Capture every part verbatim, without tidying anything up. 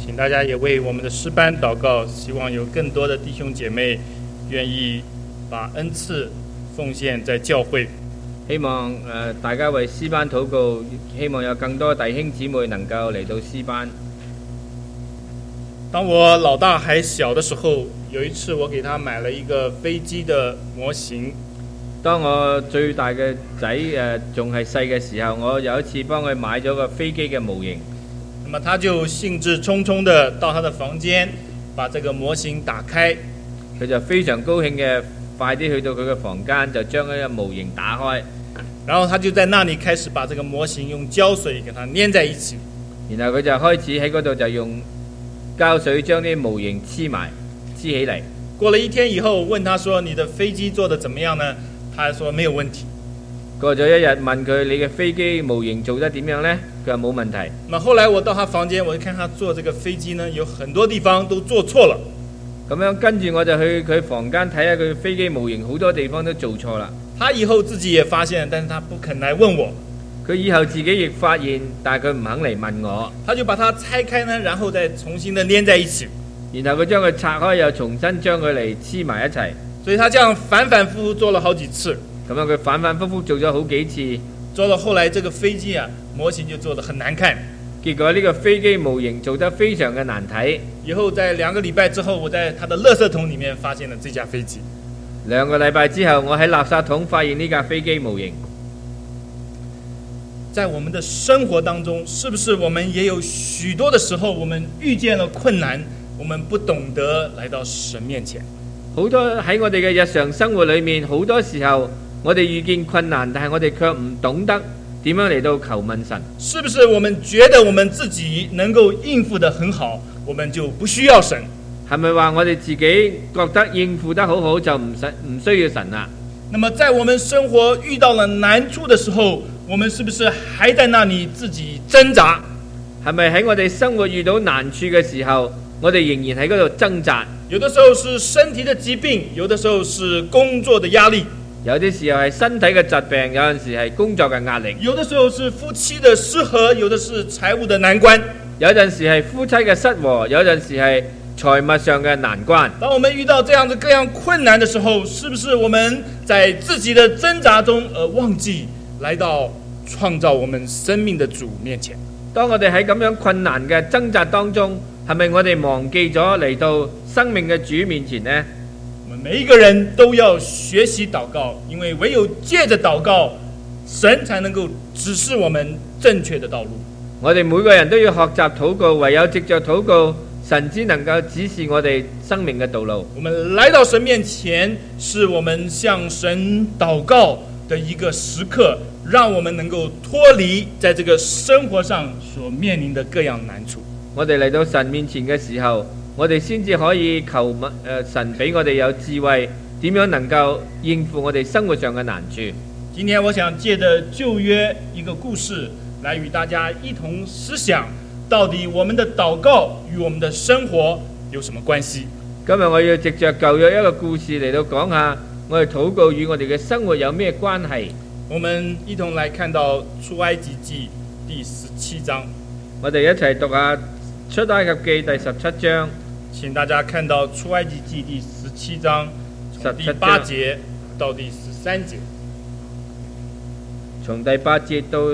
请大家也为我们的诗班祷告，希望有更多的弟兄姐妹愿意把恩赐奉献在教會。 希望誒、呃、大家為詩班禱告，希望有更多弟兄姊妹能夠嚟到詩班。 當我老大還小的時候，有一次我給他買了一個飛機的模型。 當我最大嘅仔誒仲係細嘅時候，我有一次幫佢買咗個飛機嘅模型。 那麼他就興致沖沖的到他的房間，把這個模型打開。 佢就非常高興嘅，快啲去到佢嘅房間，就將嗰個模型打開。 然後他就在那裡開始把這個模型用膠水給它粘在一起。 然後佢就開始喺嗰度就用膠水將啲模型黐埋黐起嚟。 過了一天以後，問他說：你的飛機做得怎麼樣呢？他說沒有問題。 過咗一日問佢：你嘅飛機模型做得點樣呢？佢話冇問題。 那後來我到他房間，我就看他做這個飛機呢，有很多地方都做錯了。 咁樣跟住我就去佢房間睇下佢飛機模型，好多地方都做錯啦。 他以後自己也發現，但是他不肯來問我。 佢以後自己亦發現，但係佢唔肯嚟問我。 他就把它拆開呢，然後再重新的粘在一起。 然後佢將佢拆開，又重新將佢嚟黐埋一齊。 所以他這樣反反复复做了好幾次。 咁樣佢反反复复做咗好幾次， 做到後來這個飛機啊模型就做得很難看。 結果呢個飛機模型做得非常嘅難睇。 以後在兩個禮拜之後，我在他的垃圾桶裡面發現了這架飛機。 兩個禮拜之後，我喺垃圾桶發現呢架飛機模型。 在我們的生活當中，是不是我們也有許多的時候，我們遇見了困難，我們不懂得來到神面前。 好多喺我哋嘅日常生活裏面，好多時候我哋遇見困難，但係我哋卻唔懂得點樣嚟到求問神。 是不是我們覺得我們自己能夠應付得很好，我們就不需要神？ 係咪話我哋自己覺得應付得好好就唔使唔需要神啦？ 那麼在我們生活遇到了難處的時候，我們是不是還在那裡自己掙扎？ 係咪喺我哋生活遇到難處嘅時候，我哋仍然喺嗰度掙扎？ 有的時候是身體的疾病，有的時候是工作的壓力， 有啲時候係身體嘅疾病，有陣時係工作嘅壓力， 有的時候是夫妻的失和，有的是財務的難關， 有陣時係夫妻嘅失和，有陣時係財務上嘅難關。 當我們遇到這樣子各樣困難的時候，是不是我們在自己的掙扎中而忘記來到創造我們生命的主面前？ 當我哋喺咁樣困難嘅掙扎當中，係咪我哋忘記咗嚟到生命嘅主面前呢？ 我們每一個人都要學習禱告，因為唯有借着禱告，神才能夠指示我們正確的道路。 我哋每個人都要學習禱告，唯有藉着禱告，神只能夠指示我哋生命嘅道路。 我們來到神面前，是我們向神禱告的一個時刻，讓我們能夠脫離在這個生活上所面臨的各樣難處。 我哋嚟到神面前嘅時候，我哋先至可以求問、呃、神俾我哋有智慧，點樣能夠應付我哋生活上嘅難處。 今天我想借着舊約一個故事，來與大家一同思想，到底我們的禱告與我們的生活有什麼關係？ 今日我要藉着舊約一個故事嚟到講下，我哋禱告與我哋嘅生活有咩關係？ 我們一同來看到出埃及記第十七章。 我哋一齊讀下出埃及記第十七章。 請大家看到出埃及記第十七章，從第八節到第十三節。 從第八節到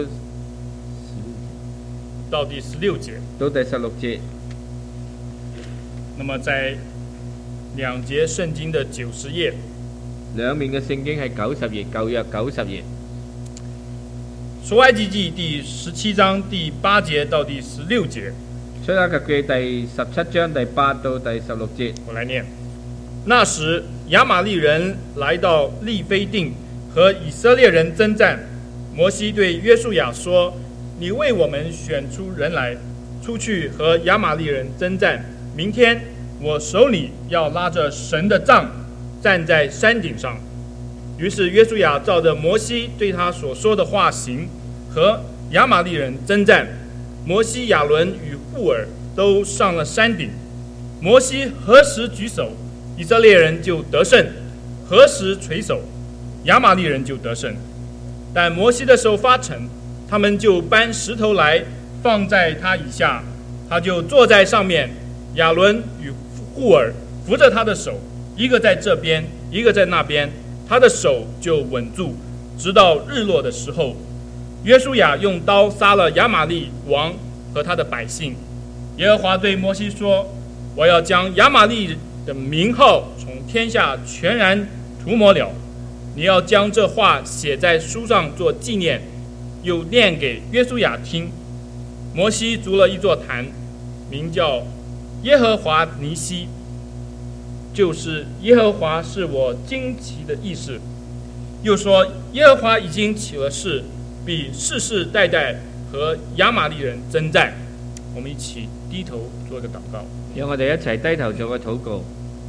到第十六節。 到第十六節。 那麼在兩節聖經的九十頁， 兩面嘅聖經係九十頁，舊約九十頁。 出埃及記第十七章第八節到第十六節。 出埃及記第十七章第八到第十六節。 我來念。那時亞瑪利人來到利非定，和以色列人爭戰。摩西對約書亞說：你為我們選出人來，出去和亞瑪利人爭戰。明天我手裏要拉着神的杖，站在山頂上。於是約書亞照着摩西對他所說的話行，和亞瑪利人爭戰。摩西、亞倫與戶珥都上了山頂。摩西何時舉手，以色列人就得勝；何時垂手，亞瑪利人就得勝。但摩西的手發沉，他們就搬石頭來放在他以下， 他就坐在上面，亚伦与户尔扶着他的手，一个在这边，一个在那边，他的手就稳住，直到日落的时候。约书亚用刀杀了亚玛力王和他的百姓。耶和华对摩西说：我要将亚玛力的名号从天下全然涂抹了，你要将这话写在书上做纪念，又念给约书亚听。摩西筑了一座坛，名叫耶和华尼西，就是耶和华是我旌旗的意思。又說耶和華已經起了誓，必世世代代和亞瑪力人爭戰。我們一起低頭做一個禱告。 讓我哋一齊低頭做個禱告。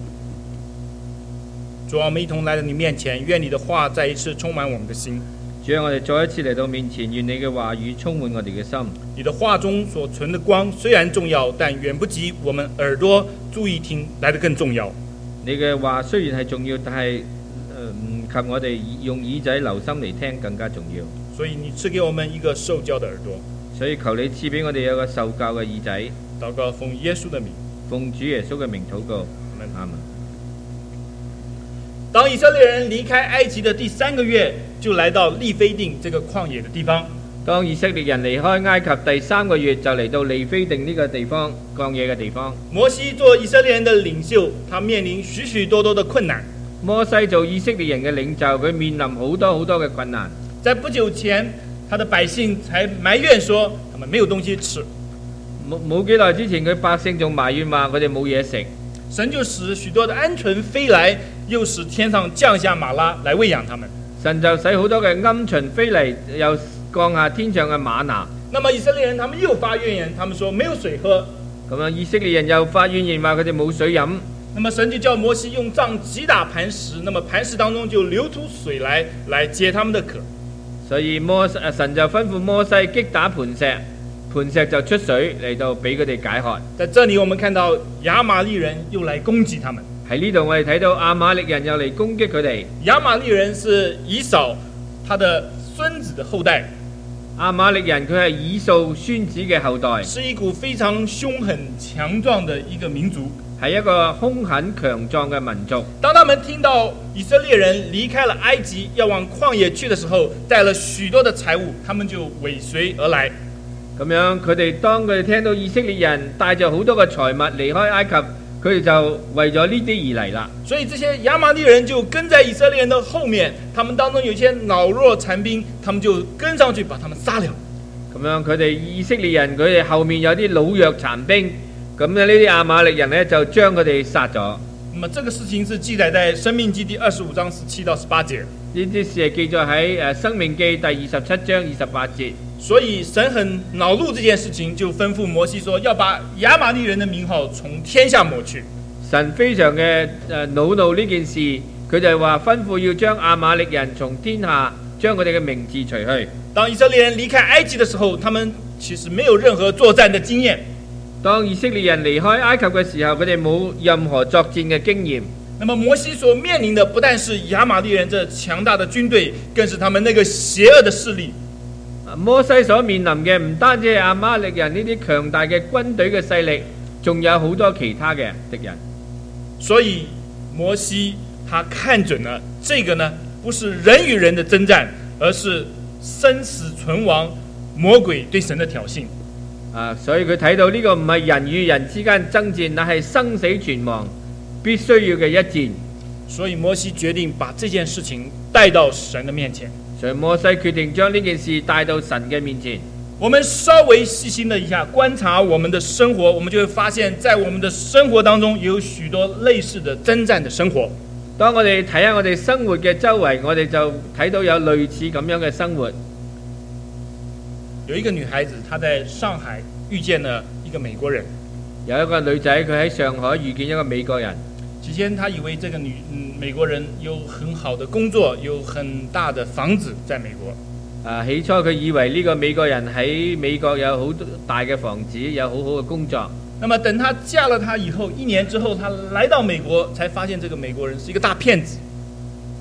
主啊，我們一同來到你面前，願你的話再一次充滿我們的心。 主啊，我哋再一次嚟到面前，願你嘅話語充滿我哋嘅心。 你的話中所存的光雖然重要，但遠不及我們耳朵注意聽來得更重要。 你嘅話雖然係重要，但係唔及我哋用耳仔留心嚟聽更加重要。 所以你賜給我們一個受教的耳朵。 所以求你賜俾我哋有個受教嘅耳仔。 禱告奉耶穌的名。 奉主耶穌嘅名禱告。阿門。 當以色列人離開埃及的第三個月，就來到利非定這個曠野的地方。 當以色列人離開埃及第三個月，就嚟到利非定呢個地方，曠野嘅地方。 摩西做以色列人的領袖，他面臨許許多多的困難。 摩西做以色列人嘅領袖，佢面臨好多好多嘅困難。 在不久前，他的百姓才埋怨說，他們沒有東西吃。 冇冇幾耐之前，佢百姓仲埋怨話佢哋冇嘢食。 神就使許多的鵪鶉飛來，又使天上降下瑪拉來餵養他們。 神就使好多嘅鵪鶉飛嚟，又降下天上嘅瑪拿。 那麼以色列人他們又發怨言，他們說沒有水喝。 咁樣以色列人又發怨言話佢哋冇水飲。 那麼神就叫摩西用杖擊打磐石，那麼磐石當中就流出水來，來解他們的渴。 所以摩神就吩咐摩西擊打磐石，磐石就出水嚟到俾佢哋解渴。 在這裡我們看到亞瑪力人又來攻擊他們。 喺呢度我哋睇到亞瑪力人又嚟攻擊佢哋。 亞瑪力人是以掃他的孫子的後代。 亞瑪力人佢係以掃孫子嘅後代， 是一股非常兇狠強壯的一個民族， 係一個兇狠強壯嘅民族。 當他們聽到以色列人離開了埃及，要往曠野去的時候，帶了許多的財物，他們就尾隨而來。 咁樣佢哋當佢哋聽到以色列人帶着好多嘅財物離開埃及，佢哋就為咗呢啲而嚟啦。 所以這些亞瑪力人就跟在以色列人的後面，他們當中有些老弱殘兵，他們就跟上去把他們殺了。 咁樣佢哋以色列人佢哋後面有啲老弱殘兵，咁呢啲亞瑪力人呢就將佢哋殺咗。 那麼這個事情是記載在《申命記》第二十五章十七到十八節。 呢啲事係記載喺誒《申命記》第二十七章二十八節。 所以神很惱怒這件事情，就吩咐摩西說，要把亞瑪力人的名號從天下抹去。 神非常嘅誒惱怒呢件事，佢就係話吩咐要將亞瑪力人從天下將佢哋嘅名字除去。 當以色列人離開埃及的時候，他們其實沒有任何作戰的經驗。 當以色列人離開埃及嘅時候，佢哋冇任何作戰嘅經驗。 那麼摩西所面臨的不但是亞瑪力人這強大的軍隊，更是他們那個邪惡的勢力。 摩西所面臨嘅唔單止係亞瑪力人呢啲強大嘅軍隊嘅勢力，仲有好多其他嘅敵人。 所以摩西他看準了這個呢，不是人與人的征戰，而是生死存亡，魔鬼對神的挑釁。 啊，所以佢睇到呢個唔係人與人之間爭戰，乃係生死存亡必須要嘅一戰。 所以摩西決定把這件事情帶到神的面前。 所以摩西決定將呢件事帶到神嘅面前。 我們稍微細心的一下觀察我們的生活，我們就會發現在我們的生活當中有許多類似的征戰的生活。 當我哋睇下我哋生活嘅周圍，我哋就睇到有類似咁樣嘅生活。 有一個女孩子，她在上海遇見了一個美國人。 有一個女仔，佢喺上海遇見一個美國人。 起先她以為這個女、嗯、美國人有很好的工作，有很大的房子在美國。 啊，起初佢以為呢個美國人喺美國有好大嘅房子，有好好嘅工作。 那麼等她嫁了他以後，一年之後，她來到美國，才發現這個美國人是一個大騙子。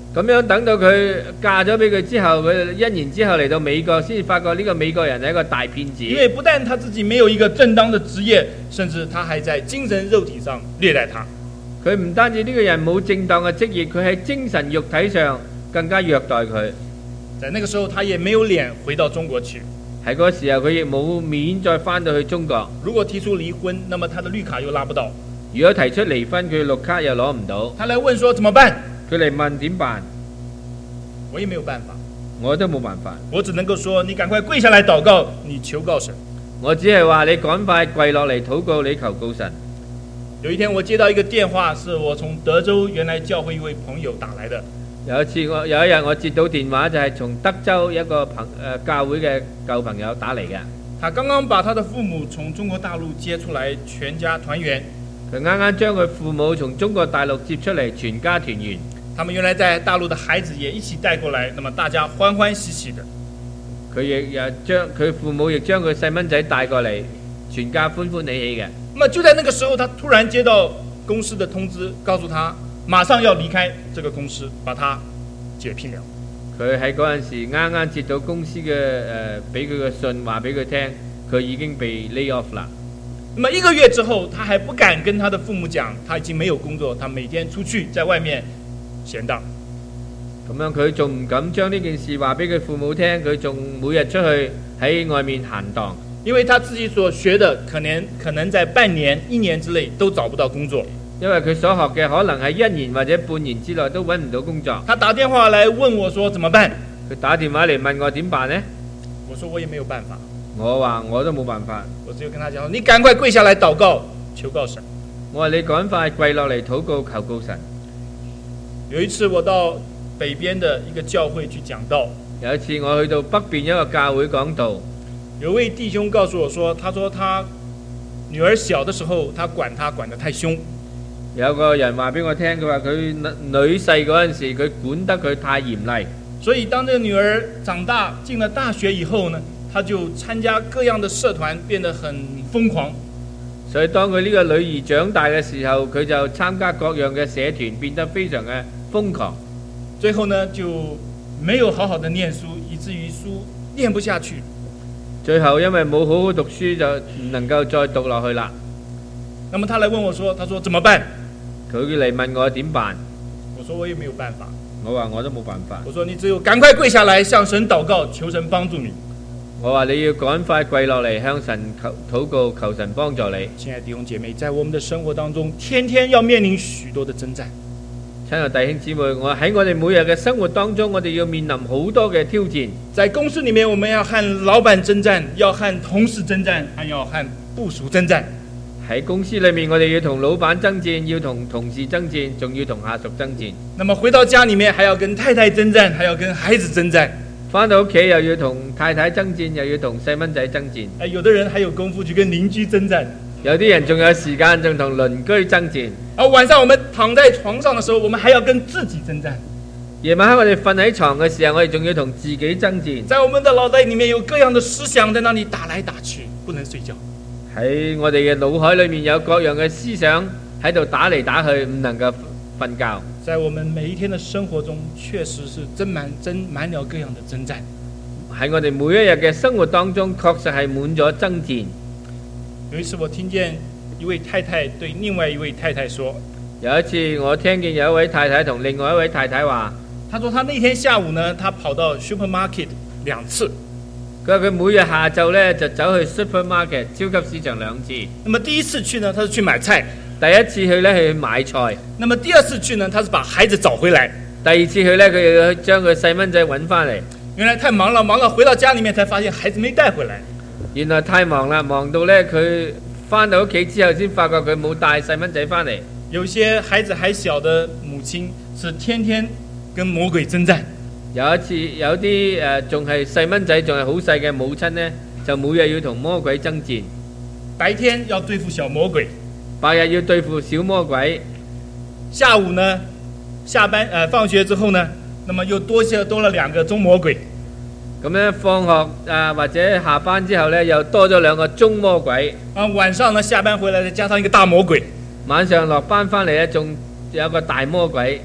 咁樣等到佢嫁咗俾佢之後，佢一年之後嚟到美國，先至發覺呢個美國人係一個大騙子。 因為不但他自己沒有一個正當的職業，甚至他還在精神肉體上虐待他。 佢唔單止呢個人冇正當嘅職業，佢喺精神肉體上更加虐待佢。 在那個時候，他也沒有臉回到中國去。 喺嗰個時候，佢亦冇面再翻到去中國。 如果提出離婚，那麼他的綠卡又拿不到。 如果提出離婚，佢綠卡又攞唔到。 他來問說怎麼辦？ 佢嚟問點辦？ 我也沒有辦法， 我都冇辦法。 我只能夠說，你趕快跪下來禱告，你求告神。 我只係話你趕快跪落嚟禱告，你求告神。 有一天我接到一個電話，是我從德州原來教會一位朋友打來的。 有一次我有一日我接到電話，就係從德州一個朋誒、呃、教會嘅舊朋友打嚟嘅。 他剛剛把他的父母從中國大陸接出來，全家團圓。 佢啱啱將佢父母從中國大陸接出嚟，全家團圓。 他們原來在大陸的孩子也一起帶過來，那麼大家歡歡喜喜的。 佢亦又將佢父母亦將佢細蚊仔帶過嚟，全家歡歡喜喜嘅。 那麼就在那個時候，他突然接到公司的通知，告訴他馬上要離開這個公司，把他解聘了。 佢喺嗰陣時啱啱接到公司嘅誒俾佢嘅信，話俾佢聽，佢已經被 lay off 啦。 那麼一個月之後，他還不敢跟他的父母講，他已經沒有工作，他每天出去在外面閒蕩。 咁樣佢仲唔敢將呢件事話俾佢父母聽，佢仲每日出去喺外面閒蕩。 因為他自己所學的，可能可能在半年、一年之內都找不到工作。 因為佢所學嘅可能係一年或者半年之內都揾唔到工作。 他打電話來問我說怎麼辦？ 佢打電話嚟問我點辦呢？ 我說我也沒有辦法。 我話我都冇辦法。 我只有跟他講，你趕快跪下來禱告，求告神。 我話你趕快跪落嚟禱告，求告神。 有一次我到北邊的一個教會去講道。 有一次我去到北邊一個教會講道。 有位弟兄告訴我說，他說他女兒小的時候，他管他管得太兇。 有個人話俾我聽，佢話佢女細嗰陣時，佢管得佢太嚴厲。 所以當這個女兒長大進了大學以後呢，他就參加各樣的社團，變得很瘋狂。 所以當佢呢個女兒長大嘅時候，佢就參加各樣嘅社團，變得非常嘅瘋狂。 最後呢，就沒有好好的念書，以至於書念不下去。 最後因為冇好好讀書，就唔能夠再讀落去啦。 那麼他來問我說，他說怎麼辦？ 佢嚟問我點辦？ 我說我也沒有辦法。 我話我都冇辦法。 我說你只有趕快跪下來向神禱告，求神幫助你。 我話你要趕快跪落嚟向神求禱告，求神幫助你。 親愛的弟兄姐妹，在我們的生活當中，天天要面臨許多的征戰。 親愛弟兄姊妹，我喺我哋每日嘅生活當中，我哋要面臨好多嘅挑戰。 在公司裏面，我們要和老闆征戰，要和同事征戰，還要和部屬征戰。 喺公司裏面，我哋要同老闆爭戰，要同同事爭戰，仲要同下屬爭戰。 那麼回到家裏面，還要跟太太征戰，還要跟孩子征戰。 返到屋企又要同太太爭戰，又要同細蚊仔爭戰。 誒，有的人還有功夫去跟鄰居征戰。 有啲人仲有時間，仲同鄰居爭戰。 而晚上我們躺在床上的時候，我們還要跟自己征戰。 夜晚黑我哋瞓喺床嘅時候，我哋仲要同自己爭戰。 在我們的腦袋裏面有各樣的思想在那裡打來打去，不能睡覺。 喺我哋嘅腦海裏面有各樣嘅思想喺度打嚟打去，唔能夠瞓覺。 在我們每一天的生活中，確實是真滿真滿了各樣的征戰。 喺我哋每一日嘅生活當中，確實係滿咗爭戰。 有一次我聽見一位太太對另外一位太太說， 有一次我聽見有一位太太同另外一位太太話， 她說她那天下午呢，她跑到 supermarket 兩次。 佢話佢每日下晝呢就走去 supermarket 超級市場兩次。 那麼第一次去呢，她是去買菜； 第一次去呢去買菜。 那麼第二次去呢，她是把孩子找回來。 第二次去呢，佢又要將佢細蚊仔揾翻嚟。 原來太忙了，忙到回到家裡面才發現孩子沒帶回來。 原來太忙啦，忙到呢佢翻到屋企之後先發覺佢冇帶細蚊仔翻嚟。 有些孩子還小的母親是天天跟魔鬼征戰。 有一次有啲誒仲係細蚊仔仲係好細嘅母親呢，就每日要同魔鬼爭戰。 白天要對付小魔鬼， 白日要對付小魔鬼。 下午呢，下班呃放學之後呢，那麼又多些多了兩個中魔鬼。 咁咧放學啊或者下班之後呢，又多咗兩個中魔鬼。 啊晚上呢下班回來再加上一個大魔鬼。 晚上落班翻嚟呢，仲有個大魔鬼。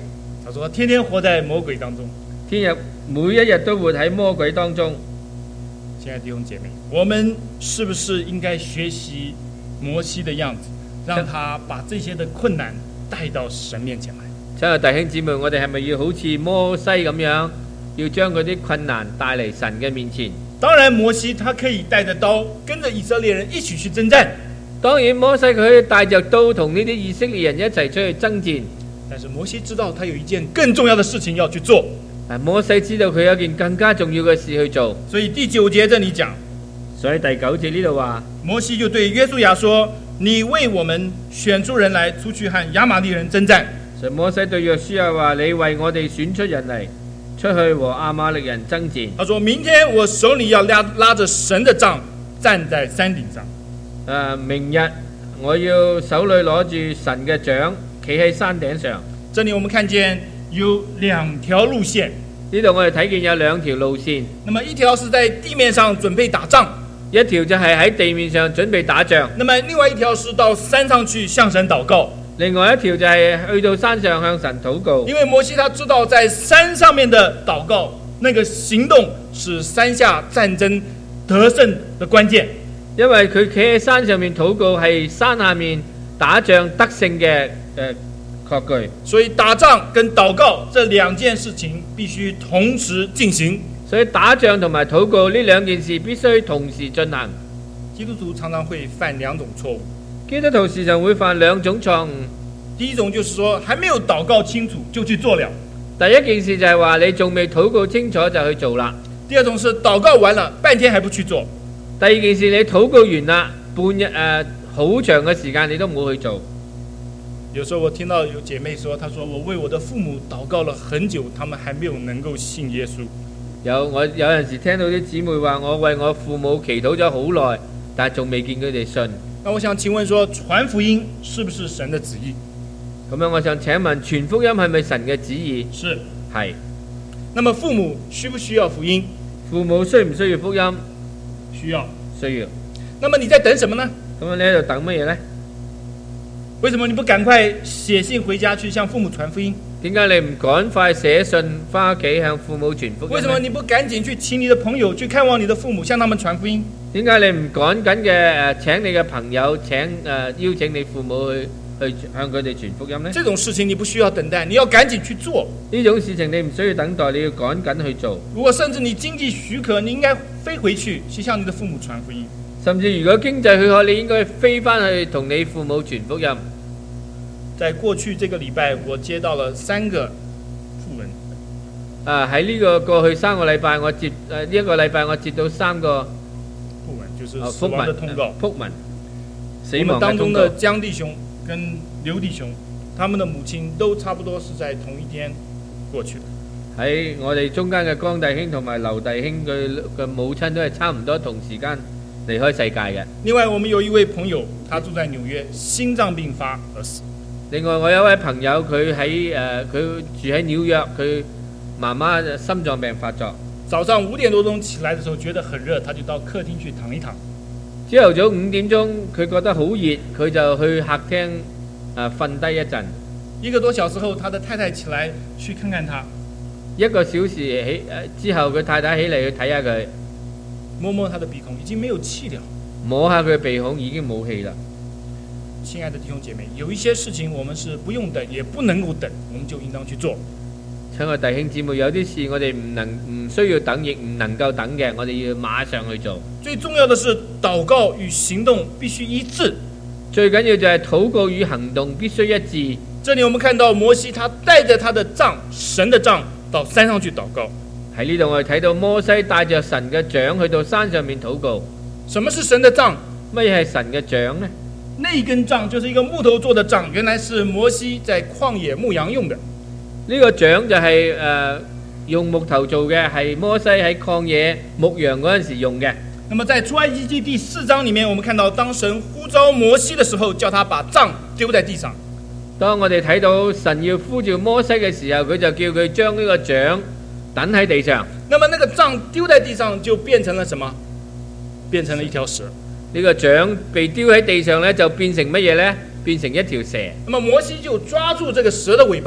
他说天天活在魔鬼当中。 天日每一日都活喺魔鬼當中。 亲爱的弟兄姐妹，我们是不是應該學習摩西的樣子，讓他把這些的困難帶到神面前來？ 親愛弟兄姊妹，我哋係咪要好似摩西咁樣，要將嗰啲困難帶嚟神嘅面前？ 當然，摩西他可以帶着刀，跟着以色列人一起去征戰。 當然，摩西佢可以帶着刀同呢啲以色列人一齊出去爭戰。 但是摩西知道他有一件更重要的事情要去做。 但摩西知道佢有件更加重要嘅事去做。 所以第九節這裡講， 所以第九節呢度話， 摩西就對約書亞說：你為我們選出人來，出去和亞瑪力人征戰。 所以摩西對約書亞話：你為我哋選出人嚟，出去和亞瑪力人爭戰。 他說明天我手裡要拉拉着神的杖，站在山頂上。 誒，明日我要手裡攞住神嘅杖，企喺山頂上。 這裡我們看見有兩條路線。 呢度我哋睇見有兩條路線。 那麼一條是在地面上準備打仗， 一條就係喺地面上準備打仗。 那麼另外一條是到山上去向神禱告。 另外一條就係去到山上向神禱告。 因為摩西他知道在山上面的禱告，那個行動是山下戰爭得勝的關鍵。 因為佢企喺山上面禱告係山下面打仗得勝嘅誒確據。 所以打仗跟禱告這兩件事情必須同時進行。 所以打仗同埋禱告呢兩件事必須同時進行。 基督徒常常會犯兩種錯誤。 基督徒時常會犯兩種錯誤。 第一種就是說，還沒有禱告清楚就去做了。 第一件事就係話你仲未禱告清楚就去做啦。 第二種是禱告完了半天還不去做。 第二件事你禱告完啦，半日誒好長嘅時間你都冇去做。 有時候我聽到有姐妹說，她說我為我的父母禱告了很久，他們還沒有能夠信耶穌。 有我有陣時聽到啲姊妹話，我為我父母祈禱咗好耐，但係仲未見佢哋信。 那我想請問說，傳福音是不是神的旨意？ 咁樣我想請問，傳福音係咪神嘅旨意？ 是， 係。 那麼父母需不需要福音？ 父母需唔需要福音？ 需要， 需要。 那麼你在等什麼呢？ 咁樣你喺度等乜嘢呢？ 為什麼你不趕快寫信回家去向父母傳福音？ 點解你唔趕快寫信翻屋企向父母傳福音？ 為什麼你不趕緊去請你的朋友去看望你的父母，向他們傳福音？ 點解你唔趕緊嘅誒請你嘅朋友請誒、呃、邀請你父母去去向佢哋傳福音呢？ 這種事情你不需要等待，你要趕緊去做。 呢種事情你唔需要等待，你要趕緊去做。 如果甚至你經濟許可，你應該飛回去去向你的父母傳福音。 甚至如果經濟許可，你應該飛翻去同你父母傳福音。 在過去這個禮拜，我接到了三個訃文。 啊，喺呢個過去三個禮拜，我接誒呢一個禮拜我接到三個訃文，就是死亡的通告。 訃文，死我們亡當中的江弟兄跟劉弟兄，他們的母親都差不多是在同一天過去的。 喺我哋中間嘅江弟兄同埋劉弟兄佢嘅母親都係差唔多同時間離開世界嘅。 另外，我們有一位朋友，他住在紐約，心臟病發而死。 另外，我有一位朋友，佢喺誒佢住喺紐約，佢媽媽心臟病發作。 早上五點多鐘起來的時候，覺得很熱，他就到客廳去躺一躺。 朝頭早五點鐘，佢覺得好熱，佢就去客廳誒瞓低一陣。 一個多小時後，他的太太起來去看看他。 一個小時起誒之後，佢太太起嚟去睇下佢， 摸摸他的鼻孔，已經沒有氣了。 摸下佢鼻孔已經冇氣啦。 親愛的弟兄姐妹，有一些事情我們是不用等，也不能夠等，我們就應當去做。 親愛弟兄姊妹，有啲事我哋唔能唔需要等，亦唔能夠等嘅，我哋要馬上去做。 最重要的是禱告與行動必須一致。 最緊要就係禱告與行動必須一致。 這裡我們看到摩西，他帶着他的杖，神的杖，到山上去禱告。 喺呢度我哋睇到摩西帶着神嘅杖去到山上面禱告。 什麼是神的杖？ 乜嘢係神嘅杖呢？ 那一根杖就是一個木頭做的杖，原來是摩西在曠野牧羊用的。 呢個杖就係、是、誒、呃、用木頭做嘅，係摩西喺曠野牧羊嗰陣時用嘅。 那麼在出埃及記第四章裡面，我們看到當神呼召摩西的時候，叫他把杖丟在地上。 當我哋睇到神要呼召摩西嘅時候，佢就叫佢將呢個杖等喺地上。 那麼那個杖丟在地上就變成了什麼？變成了一條蛇。 呢個杖被丟喺地上咧，就變成乜嘢呢？變成一條蛇。 那麼摩西就抓住這個蛇的尾巴，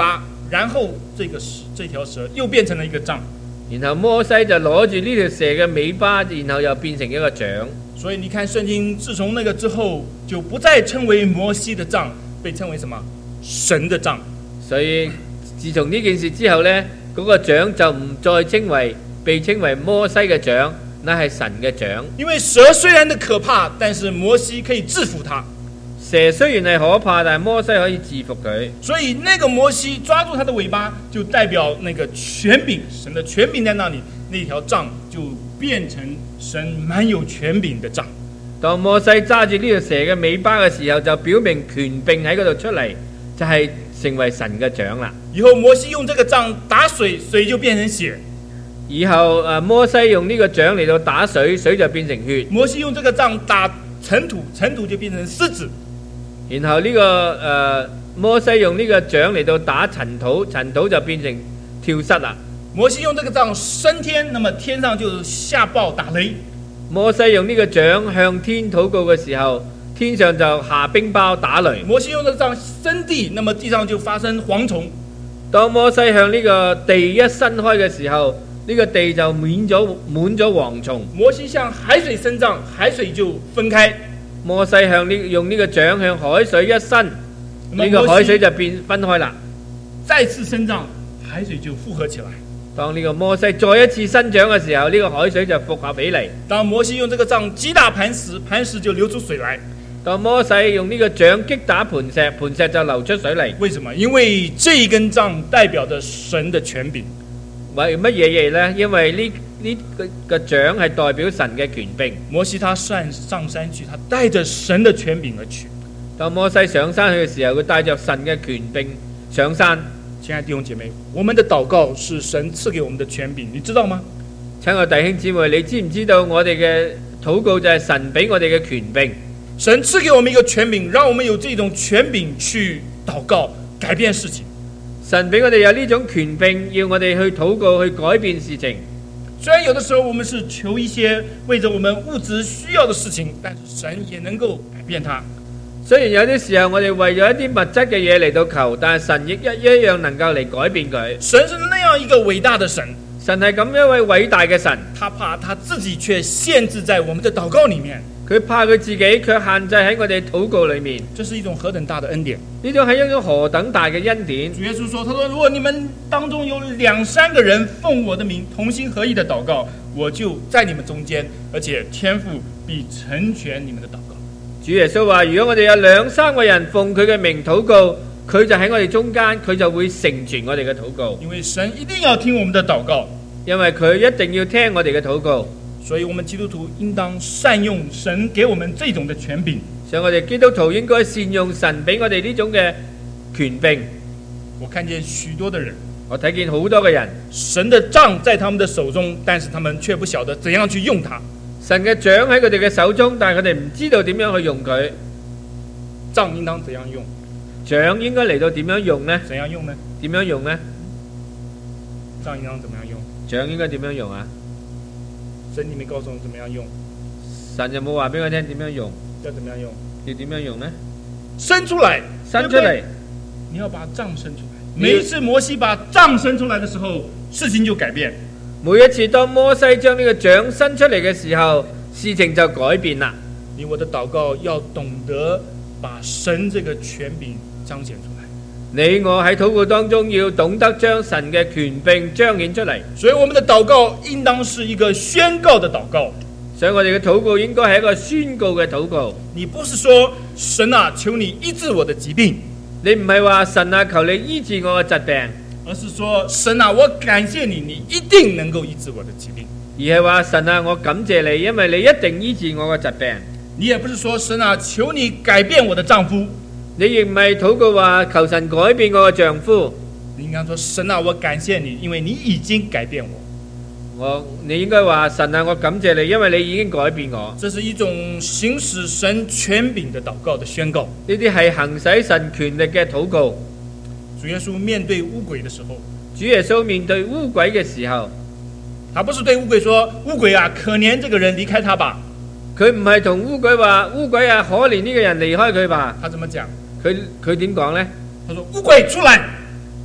然后这个这条蛇又变成了一个杖。 然後摩西就攞住呢條蛇嘅尾巴，然後又變成一個杖。 所以你看聖經自從那個之後就不再稱為摩西的杖，被稱為什麼？神的杖。 所以自從呢件事之後呢，嗰、那個杖就唔再稱為被稱為摩西嘅杖，乃係神嘅杖。 因為蛇雖然的可怕，但是摩西可以制服它。 蛇雖然係可怕，但係摩西可以制服佢。 所以那個摩西抓住它的尾巴，就代表那個權柄，神的權柄在那裡，那條杖就變成神滿有權柄的杖。 當摩西揸住呢條蛇嘅尾巴嘅時候，就表明權柄喺嗰度出嚟，就係、是、成為神嘅杖啦。 以後摩西用這個杖打水，水就變成血。 以後誒摩西用呢個杖嚟到打水，水就變成血。 摩西用這個杖打塵土，塵土就變成獅子。 然後呢、這個誒、呃、摩西用呢個杖嚟到打塵土，塵土就變成跳蚤啦。 摩西用這個杖升天，那麼天上就下暴打雷。 摩西用呢個杖向天禱告嘅時候，天上就下冰雹打雷。 摩西用這個杖升地，那麼地上就發生蝗蟲。 當摩西向呢個地一伸開嘅時候，呢、這個地就滿咗滿咗蝗蟲。 摩西向海水伸杖，海水就分開。 摩西向呢用呢個杖向海水一伸，呢、這個海水就變分開啦。 再次伸杖，海水就複合起來。 當呢個摩西再一次伸杖嘅時候，呢、這個海水就複合起嚟。 當摩西用這個杖擊打磐石，磐石就流出水來。 當摩西用呢個杖擊打磐石，磐石就流出水嚟。 為什麼？因為這一根杖代表着神的權柄。 為乜嘢嘢呢？因為呢呢個個杖係代表神嘅權柄。 摩西他上上山去，他帶着神的權柄而去。 當摩西上山去嘅時候，佢帶着神嘅權柄上山。 親愛的弟兄姐妹，我們的禱告是神賜給我們的權柄，你知道嗎？ 親愛弟兄姊妹，你知唔知道我哋嘅禱告就係神俾我哋嘅權柄？ 神賜給我們一個權柄，讓我們有這種權柄去禱告，改變事情。 神俾我哋有呢種權柄，要我哋去禱告，去改變事情。 雖然有的時候我們是求一些為着我們物質需要的事情，但是神也能夠改變它。 雖然有啲時候我哋為咗一啲物質嘅嘢嚟到求，但係神亦一一樣能夠嚟改變佢。 神是那樣一個偉大的神， 神係咁樣一位偉大嘅神， 他怕他自己卻限制在我們的禱告裡面。 佢怕佢自己卻限制喺我哋禱告裡面。 這是一種何等大的恩典！ 呢種係一種何等大嘅恩典。 主耶穌說：他說如果你們當中有兩三個人奉我的名同心合意的禱告，我就在你們中間，而且天父必成全你們的禱告。 主耶穌話：如果我哋有兩三個人奉佢嘅名禱告，佢就喺我哋中間，佢就會成全我哋嘅禱告。 因為神一定要聽我們的禱告， 因為佢一定要聽我哋嘅禱告。 所以我們基督徒應當善用神給我們這種的權柄。 所以我哋基督徒應該善用神俾我哋呢種嘅權柄。 我看見許多的人， 我睇見好多嘅人， 神的杖在他們的手中，但是他們卻不曉得怎樣去用它。 神嘅杖喺佢哋嘅手中，但係佢哋唔知道點樣去用佢。 杖應當怎樣用？ 杖應該嚟到點樣用呢？ 怎樣用呢？ 點樣用呢？ 杖應當怎麼樣用？ 杖應該點樣用啊？ 神你沒告訴我怎麼樣用？ 神有冇話俾我聽點樣用？ 要怎麼樣用？ 要點樣用呢？ 伸出來， 伸出嚟。 你要把杖伸出來。每一次摩西把杖伸出來的時候，事情就改變。 每一次當摩西將呢個杖伸出嚟嘅時候，事情就改變啦。 你我的禱告要懂得把神這個權柄彰顯出來。 你我喺禱告當中要懂得將神嘅權柄彰顯出嚟。 所以我們的禱告應當是一個宣告的禱告。 所以我哋嘅禱告應該係一個宣告嘅禱告。 你不是說神啊，求你醫治我的疾病。 你唔係話神啊，求你醫治我嘅疾病， 而是說神啊，我感謝你，你一定能夠醫治我的疾病。 而係話神啊，我感謝你，因為你一定醫治我嘅疾病。 你也不是說神啊，求你改變我的丈夫。 你亦唔係禱告話求神改變我嘅丈夫。 你應該說神啊，我感謝你，因為你已經改變我。 我你應該話神啊，我感謝你，因為你已經改變我。 這是一種行使神權柄的禱告的宣告。 呢啲係行使神權力嘅禱告。 主耶穌面對污鬼的時候， 主耶穌面對污鬼嘅時候， 他不是對污鬼說：污鬼啊，可憐這個人，離開他吧。 佢唔係同污鬼話：污鬼啊，可憐呢個人，離開佢吧。 他怎麼講？ 佢佢點講呢？ 他說：污鬼出來。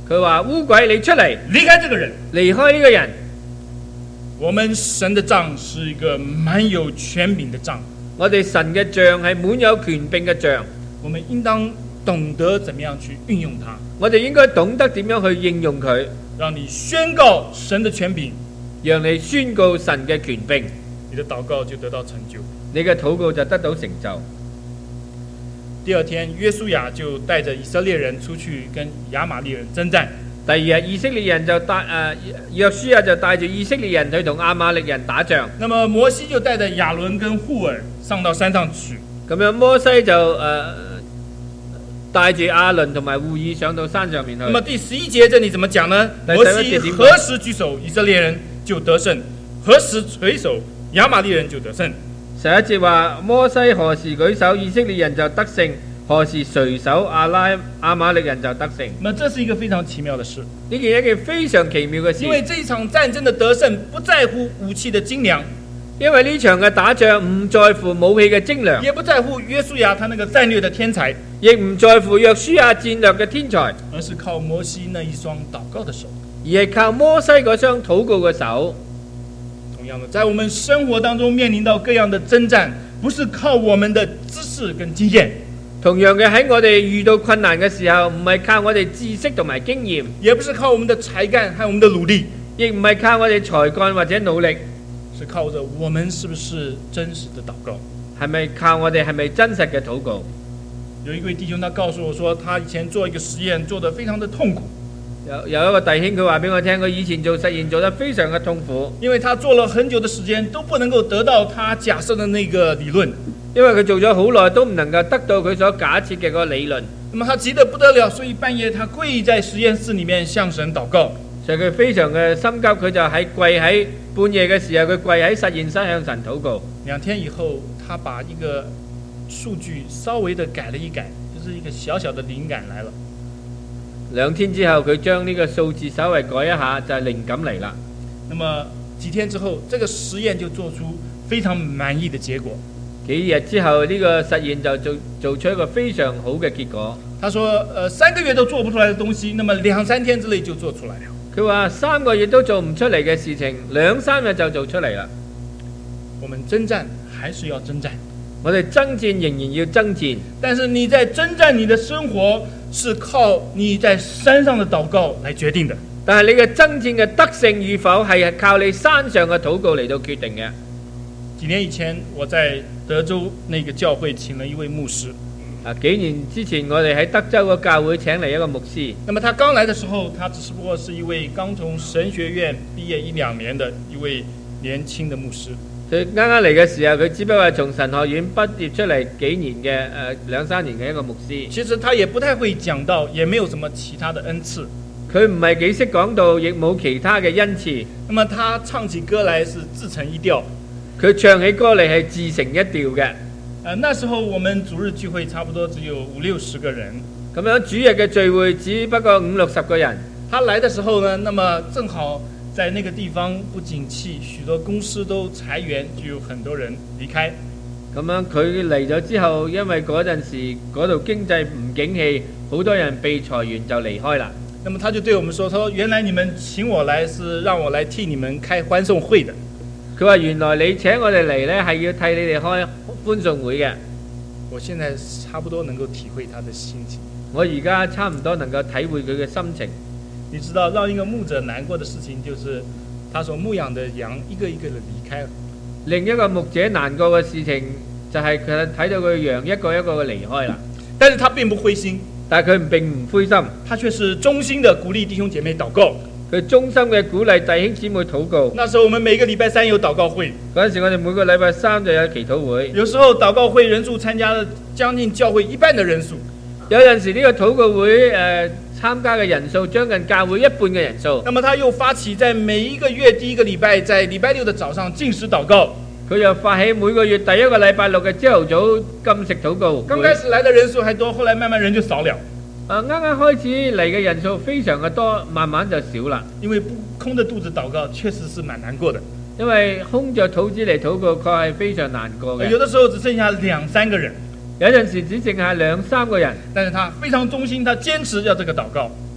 佢話污鬼你出嚟， 離開這個人。 離開呢個人。 我們神的杖是一個滿有權柄的杖， 我哋神嘅杖係滿有權柄嘅杖， 我們應當懂得怎麼樣去運用它。 我哋應該懂得點樣去應用佢， 讓你宣告神的權柄， 讓你宣告神嘅權柄， 你的禱告就得到成就， 你嘅禱告就得到成就。 第二天，約書亞就帶着以色列人出去跟亞瑪力人征戰。 第二日，以色列人就帶誒約書亞就帶住以色列人去同亞瑪力人打仗。 那麼摩西就帶着亞倫跟戶爾上到山上去。 咁樣摩西就誒、呃、帶住亞倫同埋戶爾上到山上面去。 那麼第十一節這裡怎麼講呢？摩西何時舉手，以色列人就得勝；何時垂手，亞瑪力人就得勝。 十一節話摩西何時舉手，以色列人就得勝。何時垂手，亞拉亞瑪力人就得勝。 那這是一個非常奇妙的事， 呢件一件非常奇妙嘅事。 因為這一場戰爭的得勝不在乎武器的精良， 因為呢場嘅打仗唔在乎武器嘅精良， 也不在乎約書亞他那個戰略的天才， 亦唔在乎約書亞戰略嘅天才， 而是靠摩西那一雙禱告的手， 而係靠摩西嗰雙禱告嘅手。 同樣的，在我們生活當中面臨到各樣的征戰，不是靠我們的知識跟經驗。 同樣嘅喺我哋遇到困難嘅時候，唔係靠我哋知識同埋經驗， 也不是靠我們的才幹和我們的努力， 亦唔係靠我哋才幹或者努力， 是靠着我們是不是真實的禱告， 係咪靠我哋係咪真實嘅禱告？ 有一位弟兄他告訴我說，他以前做一個實驗做得非常的痛苦。 有有一個弟兄佢話俾我聽，佢以前做實驗做得非常嘅痛苦， 因為他做了很久的時間都不能夠得到他假設的那個理論。 因為佢做咗好耐都唔能夠得到佢所假設嘅嗰個理論， 那麼他急得不得了，所以半夜他跪在實驗室裡面向神禱告。 所以佢非常嘅心急，佢就喺跪喺半夜嘅時候，佢跪喺實驗室向神禱告。 兩天以後，他把一個數據稍微的改了一改，就是一個小小的靈感來了。 兩天之後，佢將呢個數字稍微改一下，就係靈感嚟啦。 那麼幾天之後，這個實驗就做出非常滿意的結果。 幾日之後，呢個實驗就做做出一個非常好嘅結果。 他說：呃，三個月都做不出來的東西，那麼兩三天之內就做出來了。 佢話三個月都做唔出嚟嘅事情，兩三日就做出嚟啦。 我們征戰還是要征戰， 我哋爭戰仍然要爭戰。 但是你在征戰你的生活是靠你在山上的禱告來決定的。 但係你嘅爭戰嘅得勝與否係靠你山上嘅禱告嚟到決定嘅。 幾年以前，我在德州那個教會請了一位牧師。 啊，幾年之前我哋喺德州個教會請嚟一個牧師。 那麼他剛來的時候，他只不過是一位剛從神學院畢業一兩年的一位年輕的牧師。 佢啱啱嚟嘅時候，佢只不過係從神學院畢業出嚟幾年嘅誒兩三年嘅一個牧師。 其實他也不太會講道，也沒有什麼其他的恩賜。 佢唔係幾識講道，亦冇其他嘅恩賜。 那麼他唱起歌來是自成一調。 佢唱起歌嚟係自成一調嘅。 呃，那時候我們主日聚會差不多只有五六十個人。 咁樣主日嘅聚會只不過五六十個人。 他來的時候呢，那麼正好在那個地方不景氣，許多公司都裁員，就有很多人離開。 咁樣佢嚟咗之後，因為嗰陣時嗰度經濟唔景氣，好多人被裁員就離開啦。 那麼他就對我們說：他說原來你們請我來是讓我來替你們開歡送會的。 佢話原來你請我哋嚟呢係要替你哋開歡送會嘅。 我現在差不多能夠體會他的心情。 我而家差唔多能夠體會佢嘅心情。 你知道讓一個牧者難過的事情，就是他所牧養的羊一個一個的離開了。 另一個牧者難過嘅事情就係佢睇到佢羊一個一個嘅離開啦。 但是他並不灰心， 但係佢並唔灰心， 他卻是衷心的鼓勵弟兄姐妹禱告。 佢衷心嘅鼓勵弟兄姊妹禱告。 那時候我們每個禮拜三有禱告會， 嗰陣時我哋每個禮拜三就有祈禱會。 有時候禱告會人數參加了將近教會一半的人數。 有陣時呢個禱告會誒、呃、參加嘅人數將近教會一半嘅人數。 那麼他又發起在每一個月第一個禮拜，在禮拜六的早上禁食禱告。 佢又發起每個月第一個禮拜六嘅朝頭早禁食禱告。 剛開始來的人數還多，後來慢慢人就少了。 啊，啱啱開始嚟嘅人數非常嘅多，慢慢就少啦。 因為不空着肚子禱告，確實是蠻難過的。 因為空着肚子嚟禱告，確係非常難過嘅。 有的時候只剩下兩三個人， 有陣時只剩下兩三個人， 但是他非常忠心，他堅持要這個禱告。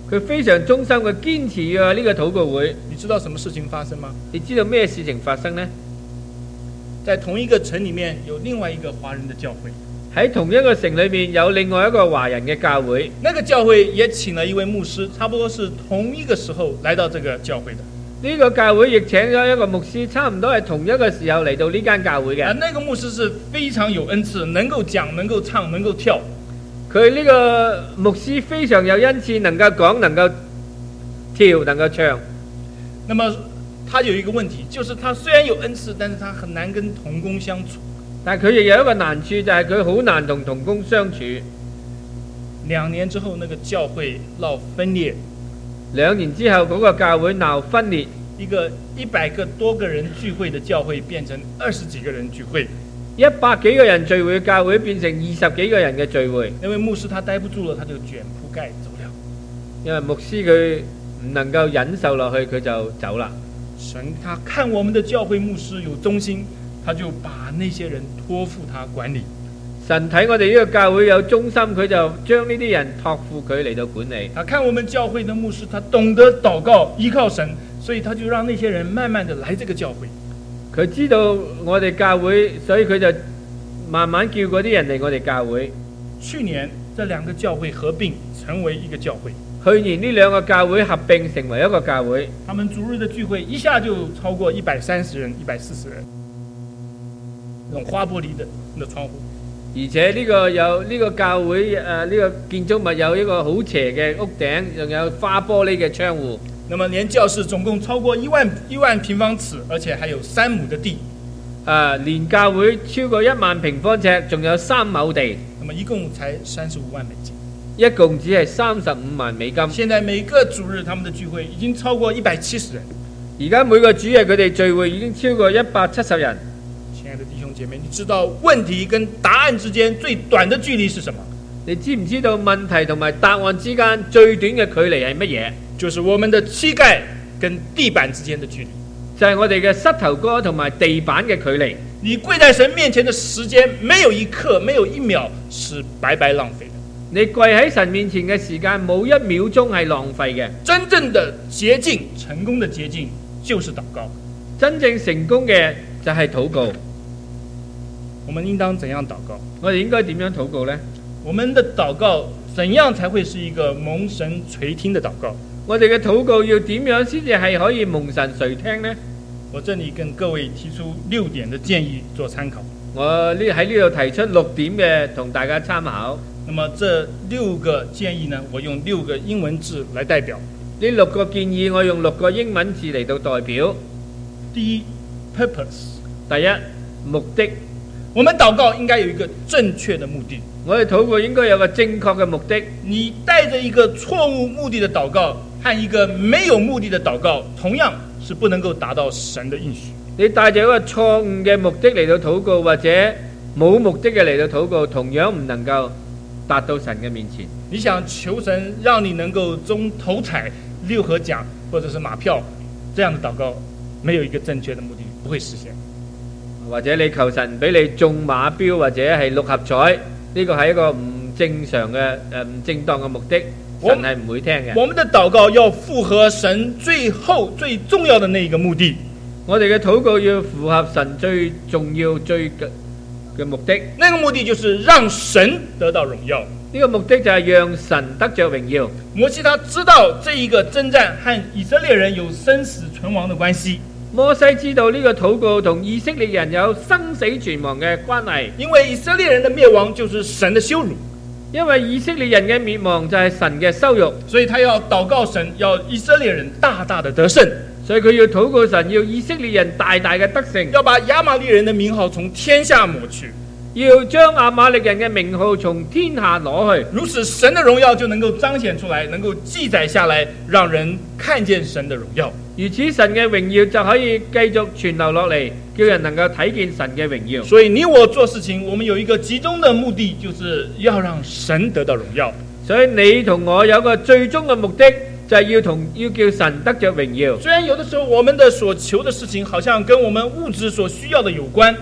佢非常忠心嘅堅持要有呢個禱告會。 你知道什麼事情發生嗎？ 你知道咩事情發生呢？ 在同一個城裡面有另外一個華人的教會， 喺同一個城裏面有另外一個華人嘅教會， 那個教會也請了一位牧師，差不多是同一個時候來到這個教會的。 呢個教會亦請咗一個牧師，差唔多係同一個時候嚟到呢間教會嘅。 啊，那個牧師是非常有恩賜，能夠講、能夠唱、能夠跳。 佢呢個牧師非常有恩賜，能夠講、能夠跳、能夠唱。 那麼他有一個問題，就是他雖然有恩賜，但是他很難跟同工相處。 但係佢亦有一個難處，就係佢好難同同工相處。 兩年之後，那個教會鬧分裂。 兩年之後，嗰個教會鬧分裂， 一個一百個多個人聚會的教會變成二十幾個人聚會。 一百幾個人聚會嘅教會變成二十幾個人嘅聚會。 因為牧師他待不住了，他就捲鋪蓋走了。 因為牧師佢唔能夠忍受落去，佢就走啦。 神他看我們的教會牧師有忠心，他就把那些人託付他管理。 神睇我哋呢個教會有忠心，佢就將呢啲人託付佢嚟到管理。 他看我們教會的牧師，他懂得禱告，依靠神，所以他就讓那些人慢慢的來這個教會。 佢知道我哋教會，所以佢就慢慢叫嗰啲人嚟我哋教會。 去年這兩個教會合併成為一個教會。 去年呢兩個教會合併成為一個教會， 他們主日的聚會一下就超過一百三十人、一百四十人，那種花玻璃的的窗戶。 而且呢個有呢、這個教會誒呢、呃這個建築物有一個好斜嘅屋頂，仲有花玻璃嘅窗戶。 那麼連教室總共超過一萬一萬平方尺，而且還有三畝的地。 誒、呃，連教會超過一萬平方尺，仲有三畝地。 那麼一共才三十五萬美金。 一共只係三十五萬美金。 現在每個主日他們的聚會已經超過一百七十人。 而家每個主日佢哋聚會已經超過一百七十人。 親愛的弟兄姐妹，你知道問題跟答案之間最短的距離是什麼？ 你知唔知道問題同埋答案之間最短嘅距離係乜嘢？ 就是我們的膝蓋跟地板之間的距離。 就係我哋嘅膝頭哥同埋地板嘅距離。 你跪在神面前的時間，沒有一刻，沒有一秒是白白浪費的。 你跪喺神面前嘅時間冇一秒鐘係浪費嘅。 真正的捷徑，成功的捷徑就是禱告。 真正成功嘅就係禱告。 我們應當怎樣禱告？ 我哋應該點樣禱告呢？ 我們的禱告怎樣才會是一個蒙神垂聽的禱告？ 我哋嘅禱告要點樣先至係可以蒙神垂聽呢？ 我這裡跟各位提出六點的建議做參考。 我呢喺呢度提出六點嘅同大家參考。 那麼這六個建議呢，我用六個英文字來代表。 呢六個建議我用六個英文字嚟到代表。 第一 ，purpose。 第一，目的。 我們禱告應該有一個正確的目的。 我哋禱告應該有個正確嘅目的。 你帶着一個錯誤目的的禱告和一個沒有目的的禱告，同樣是不能夠達到神的應許。 你帶着一個錯誤嘅目的嚟到禱告，或者冇目的嘅嚟到禱告，同樣唔能夠達到神嘅面前。 你想求神讓你能夠中頭彩、六合獎或者是馬票，這樣的禱告沒有一個正確的目的，不會實現。 或者你求神俾你中馬標或者係六合彩，呢個係一個唔正常嘅誒唔正當嘅目的，神係唔會聽嘅。 我們的禱告要符合神最後最重要的那一個目的。 我哋嘅禱告要符合神最重要最嘅目的。 那個目的就是讓神得到榮耀。 呢個目的就係讓神得着榮耀。 摩西他知道這一個征戰和以色列人有生死存亡的關係。 摩西知道呢個禱告同以色列人有生死存亡嘅關係， 因為以色列人的滅亡就是神的羞辱， 因為以色列人嘅滅亡就係神嘅羞辱， 所以他要禱告神，要以色列人大大的得勝， 所以佢要禱告神，要以色列人大大嘅得勝， 要把亞瑪力人的名號從天下抹去， 要將亞瑪力人嘅名號從天下攞去， 如此神的榮耀就能夠彰顯出來，能夠記載下來，讓人看見神的榮耀。 如此神嘅榮耀就可以繼續傳流落嚟，叫人能夠睇見神嘅榮耀。 所以你我做事情，我們有一個集中的目的，就是要讓神得到榮耀。 所以你同我有個最終嘅目的，就係要同要叫神得着榮耀。 雖然有的時候我們的所求的事情，好像跟我們物質所需要的有關。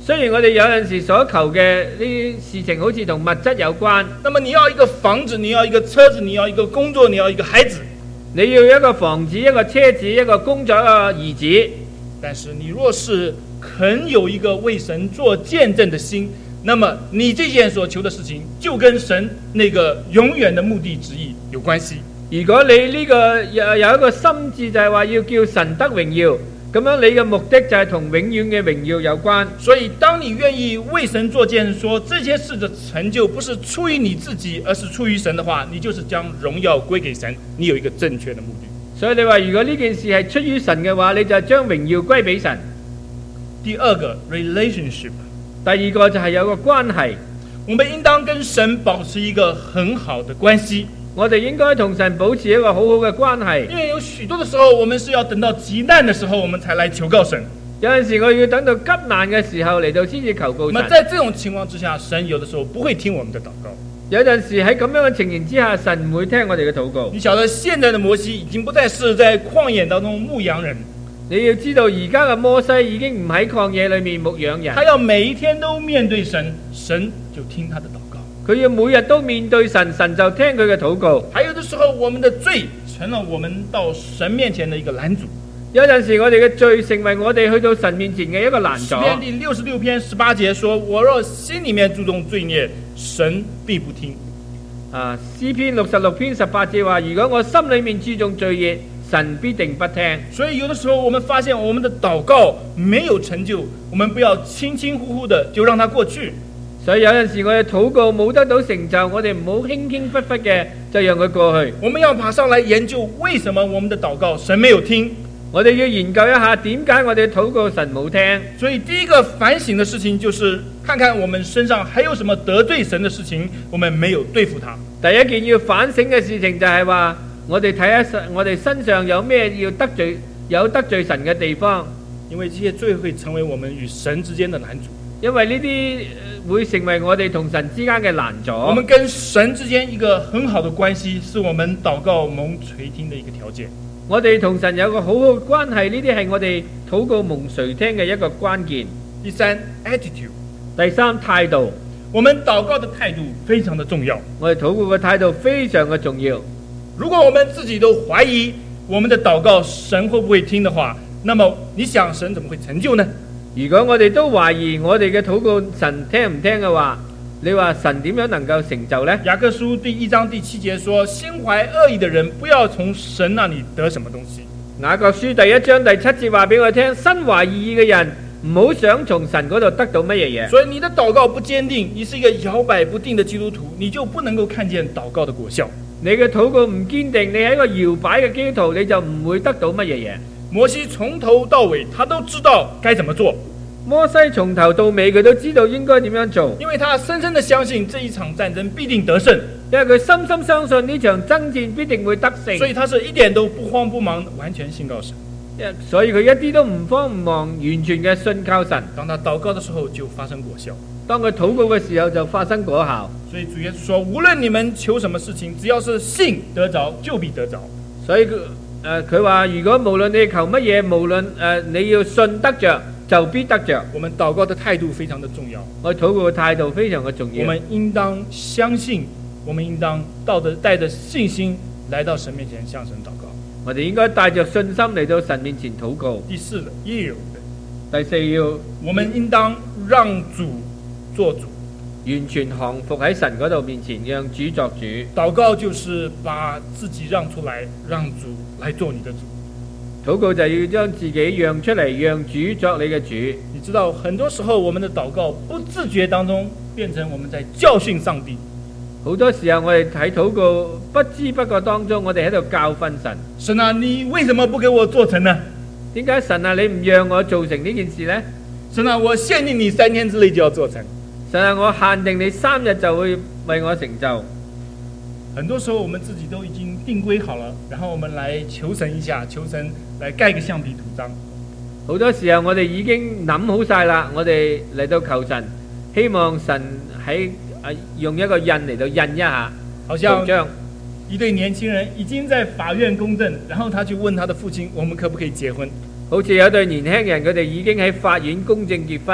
雖然我哋有陣時所求嘅呢啲事情好似同物質有關， 那麼你要一個房子，你要一個車子，你要一個工作，你要一個孩子， 你要一個房子、一個車子、一個工作、一個兒子。 但是你若是肯有一個為神做見證的心，那麼你這件所求的事情就跟神那個永遠的目的旨意有關係。 如果你呢個有有一個心志就係話要叫神得榮耀，咁樣你嘅目的就係同永遠嘅榮耀有關。 所以當你願意為神做見證，說這些事的成就不是出於你自己，而是出於神的話，你就是將榮耀歸給神，你有一個正確的目的。所以你話如果呢件事係出於神嘅話，你就將榮耀歸俾神。第二個 relationship， 第二個就係有個關係，我們應當跟神保持一個很好的關係。我哋應該同神保持一個好好嘅關係，因為有許多的時候，我們是要等到急難的時候，我們才來求告神。有陣時我要等到急難嘅時候嚟到先至求告神。那在這種情況之下，神有的時候不會聽我們的禱告。有陣時喺咁樣嘅情形之下，神唔會聽我哋嘅禱告。你曉得現在的摩西已經不再是在曠野當中牧羊人。你要知道而家嘅摩西已經唔喺曠野裏面牧羊人，他要每一天都面對神，神就聽他的禱告。佢要每日都面對神，神就聽佢嘅禱告。還有的時候，我們的罪成了我們到神面前的一個攔阻。有陣時我哋嘅罪成為我哋去到神面前嘅一個攔阻。詩篇第六十六篇十八節說：我若心裏面注重罪孽，神必不聽。啊，詩篇六十六篇十八節話：如果我心裏面注重罪孽，神必定不聽。所以有的時候我們發現我們的禱告沒有成就，我們不要輕輕忽忽的就讓它過去。所以有陣時我哋禱告冇得到成就，我哋唔好輕輕忽忽嘅就讓佢過去。我們要馬上來研究為什麼我們的禱告神沒有聽。我哋要研究一下點解我哋禱告神冇聽。所以第一個反省的事情就是看看我們身上還有什麼得罪神的事情，我們沒有對付它。第一件要反省嘅事情就係話，我哋睇下我哋身上有咩要得罪有得罪神嘅地方，因為這些罪會成為我們與神之間的攔阻。因為呢啲會成為我哋同神之間嘅攔阻。我們跟神之間一個很好的關係，是我們禱告蒙垂聽的一個條件。我哋同神有個好好嘅關係，呢啲係我哋禱告蒙垂聽嘅一個關鍵。第三 attitude， 第三態度。我們禱告的態度非常的重要。我哋禱告嘅態度非常嘅重要。如果我們自己都懷疑我們的禱告神會不會聽的話，那麼你想神怎麼會成就呢？如果我哋都懷疑我哋嘅禱告神聽唔聽嘅話，你話神點樣能夠成就呢？雅各書第一章第七節說：心懷惡意的人不要從神那裏得什麼東西。雅各書第一章第七節話俾我聽，心懷異意嘅人唔好想從神嗰度得到乜嘢嘢。所以你的禱告不堅定，你是一個搖擺不定的基督徒，你就不能夠看見禱告的果效。你嘅禱告唔堅定，你係一個搖擺嘅基督徒，你就唔會得到乜嘢嘢。摩西從頭到尾，他都知道該怎麼做。摩西從頭到尾，佢都知道應該點樣做，因為他深深的相信這一場戰爭必定得勝，因為佢深深相信呢場爭戰必定會得勝，所以他是一點都不慌不忙，完全信靠神。所以佢一啲都唔慌唔忙，完全嘅信靠神。當他禱告的時候就發生果效，當佢禱告嘅時候就發生果效。所以主耶穌說：無論你們求什麼事情，只要是信得着，就必得着。所以佢誒佢話：如果無論你求乜嘢，無論誒、呃、你要信得着，就必得着。我們禱告的態度非常的重要，我禱告的態度非常的重要。我們應當相信，我們應當道德帶着信心來到神面前向神禱告。我哋應該帶着信心嚟到神面前禱告。第四個 yield， 第四要我們應當讓主做主，完全降服喺神嗰度面前，讓主作主。禱告就是把自己讓出來，讓主來做你的主。禱告就要將自己讓出嚟，讓主作你嘅主。你知道，很多時候我們的禱告不自覺當中變成我們在教訓上帝。好多時候我哋喺禱告不知不覺當中，我哋喺度教訓神。神啊，你為什麼不給我做成呢？點解神啊，你唔讓我做成呢件事呢？神啊，我限定你三天之內就要做成。神啊，我限定你三日就會為我成就。很多時候我們自己都已經定規好了，然後我們來求神一下，求神來蓋個橡皮圖章。好多時候我哋已經諗好晒啦，我哋嚟到求神，希望神喺用一個印嚟到印一下。好像一對年輕人已經在法院公證，然後他去問他的父親：我們可不可以結婚？好似有對年輕人，佢哋已經喺法院公證結婚，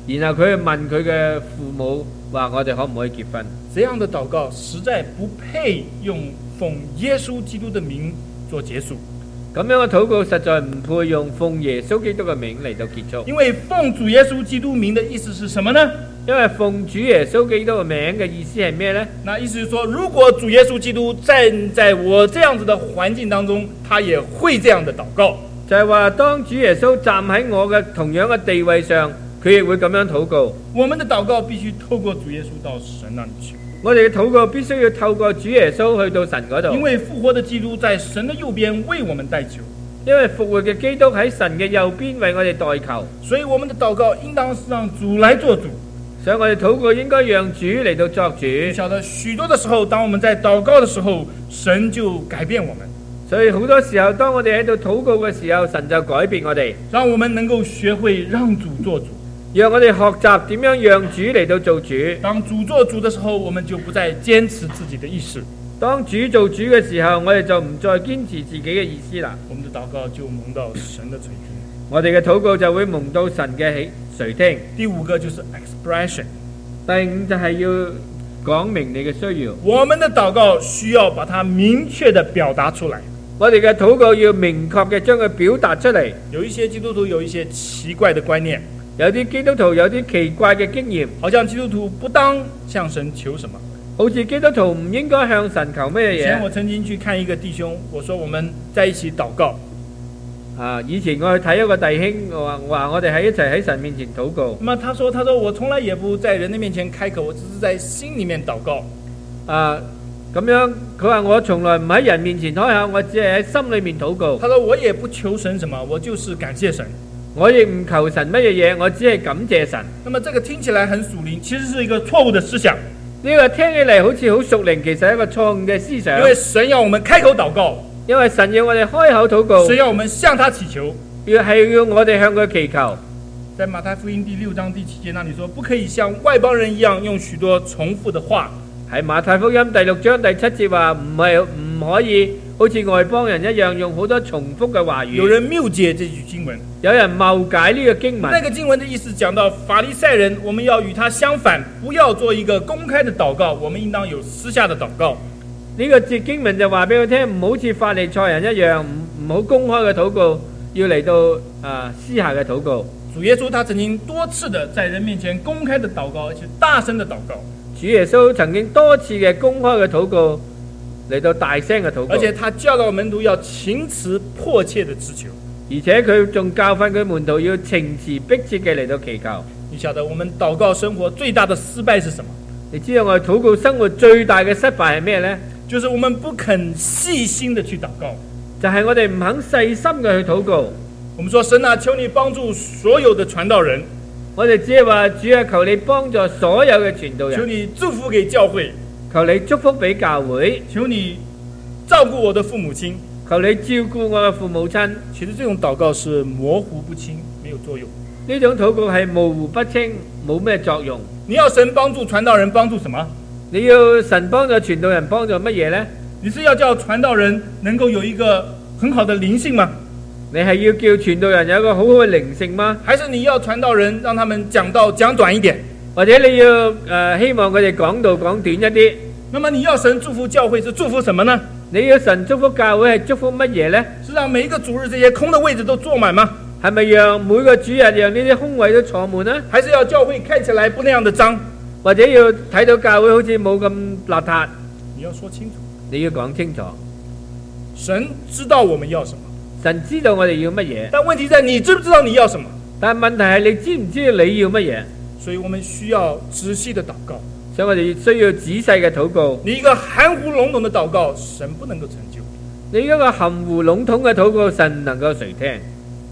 然後佢去問佢嘅父母話：我哋可唔可以結婚？ 這樣的禱告實在不配用奉耶穌基督的名做結束。 咁樣嘅禱告實在唔配用奉耶穌基督嘅名嚟到結束。 因為奉主耶穌基督名的意思是什麼呢？ 因為奉主耶穌基督嘅名嘅意思係咩呢？ 那意思是說，如果主耶穌基督站在我這樣子的環境當中，他也會這樣的禱告。 就係話，當主耶穌站喺我嘅同樣嘅地位上，佢亦會咁樣禱告。 我們的禱告必須透過主耶穌到神那裡去。 我哋嘅禱告必須要透過主耶穌去到神嗰度。 因為復活的基督在神的右邊為我們代求。 因為復活嘅基督喺神嘅右邊為我哋代求。 所以我們的禱告應當是讓主來做主。 所以我哋禱告應該讓主嚟到作主。 你曉得許多的時候，當我們在禱告的時候，神就改變我們。 所以好多時候，當我哋喺度禱告嘅時候，神就改變我哋， 讓我們能夠學會讓主做主。 讓我哋學習點樣讓主嚟到做主。 當主做主的時候，我們就不再堅持自己的意思。 當主做主嘅時候，我哋就唔再堅持自己嘅意思啦。 我們的禱告就蒙到神的垂聽。 我哋嘅禱告就會蒙到神嘅垂聽。 第五個就是 expression。 第五就係要講明你嘅需要。 我們的禱告需要把它明確地表達出來。 我哋嘅禱告要明確嘅將佢表達出嚟。 有一些基督徒有一些奇怪的觀念。 有啲基督徒有啲奇怪嘅經驗， 好像基督徒不當向神求什麼， 好似基督徒唔應該向神求咩嘢。以前我曾經去看一個弟兄，我說我們在一起禱告。 啊，以前我去睇一個弟兄，我話我話我哋喺一齊喺神面前禱告。 那麼他說，他說我從來也不在人的面前開口，我只是在心裏面禱告。 啊，咁樣佢話我從來唔喺人面前開口，我只係喺心裏面禱告。 他說我也不求神什麼，我就是感謝神。 我亦唔求神乜嘢嘢，我只係感謝神。 那麼這個聽起來很屬靈，其實是一個錯誤的思想。 呢個聽起嚟好似好屬靈，其實係一個錯誤嘅思想。 因為神要我們開口禱告， 因為神要我哋開口禱告， 神要我們向他祈求， 要係要我哋向佢祈求。 在馬太福音第六章第七節那裡說，不可以像外邦人一樣用許多重複的話。 喺馬太福音第六章第七節話唔係唔可以好似外邦人一樣用好多重複嘅話語。 有人謬解這句經文， 有人謬解呢個經文。 那個經文的意思講到法利賽人，我們要與他相反，不要做一個公開的禱告，我們應當有私下的禱告。 呢個節經文就話俾佢聽，唔好似法利賽人一樣，唔唔好公開嘅禱告，要嚟到啊、呃、私下嘅禱告。 主耶穌他曾經多次的在人面前公開的禱告，而且大聲的禱告。 主耶穌曾經多次嘅公開嘅禱告，嚟到大聲嘅禱告。 而且他教導門徒要情詞迫切的祈求。 而且佢仲教訓佢門徒要情詞迫切嘅嚟到祈求。 你曉得我們禱告生活最大的失敗是什麼？ 你知道我哋禱告生活最大嘅失敗係咩呢？ 就是我們不肯細心的去禱告， 就係我哋唔肯細心嘅去禱告。 我們說神啊，求你幫助所有的傳道人。 我哋只係話主啊，求你幫助所有嘅傳道人。 求你祝福給教會， 求你祝福俾教會。 求你照顧我的父母親， 求你照顧我嘅父母親。 其實這種禱告是模糊不清，沒有作用。 呢種禱告係模糊不清，冇咩作用。 你要神幫助傳道人，幫助什麼？ 你要神幫助傳道人，幫助乜嘢呢？ 你是要叫傳道人能夠有一個很好的靈性嗎？ 你係要叫傳道人有一個好好嘅靈性嗎？ 還是你要傳道人讓他們講道講短一點？ 或者你要誒、呃、希望佢哋講道講短一啲？ 那麼你要神祝福教會是祝福什麼呢？ 你要神祝福教會係祝福乜嘢呢？ 是讓每一個主日這些空的位置都坐滿嗎？ 係咪讓每個主日讓呢啲空位都坐滿呢？ 還是要教會看起來不那樣的髒？ 或者要睇到教會好似冇咁邋遢？ 你要說清楚， 你要講清楚。 神知道我們要什麼， 神知道我哋要乜嘢， 但問題在你知不知道你要什麼？ 但問題係你知唔知道你要乜嘢？ 所以我們需要仔細的禱告， 所以我哋需要仔細嘅禱告。 你一個含糊籠統的禱告，神不能夠成就。 你一個含糊籠統嘅禱告，神能夠垂聽。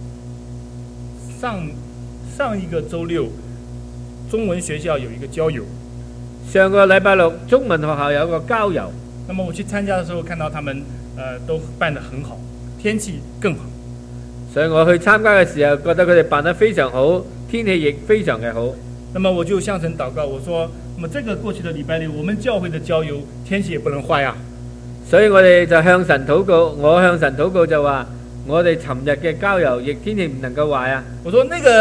上上一個周六，中文學校有一個郊遊。 上個禮拜六，中文學校有一個郊遊。 那麼我去參加的時候，看到他們，呃，都辦得很好，天氣更好。 所以我去參加嘅時候，覺得佢哋辦得非常好，天氣亦非常嘅好。 那麼我就向神禱告，我說：，那麼這個過去的禮拜六，我們教會的郊遊天氣也不能壞啊。 所以我哋就向神禱告，我向神禱告就話：我哋尋日嘅郊遊亦天氣唔能夠壞啊。 我說：那個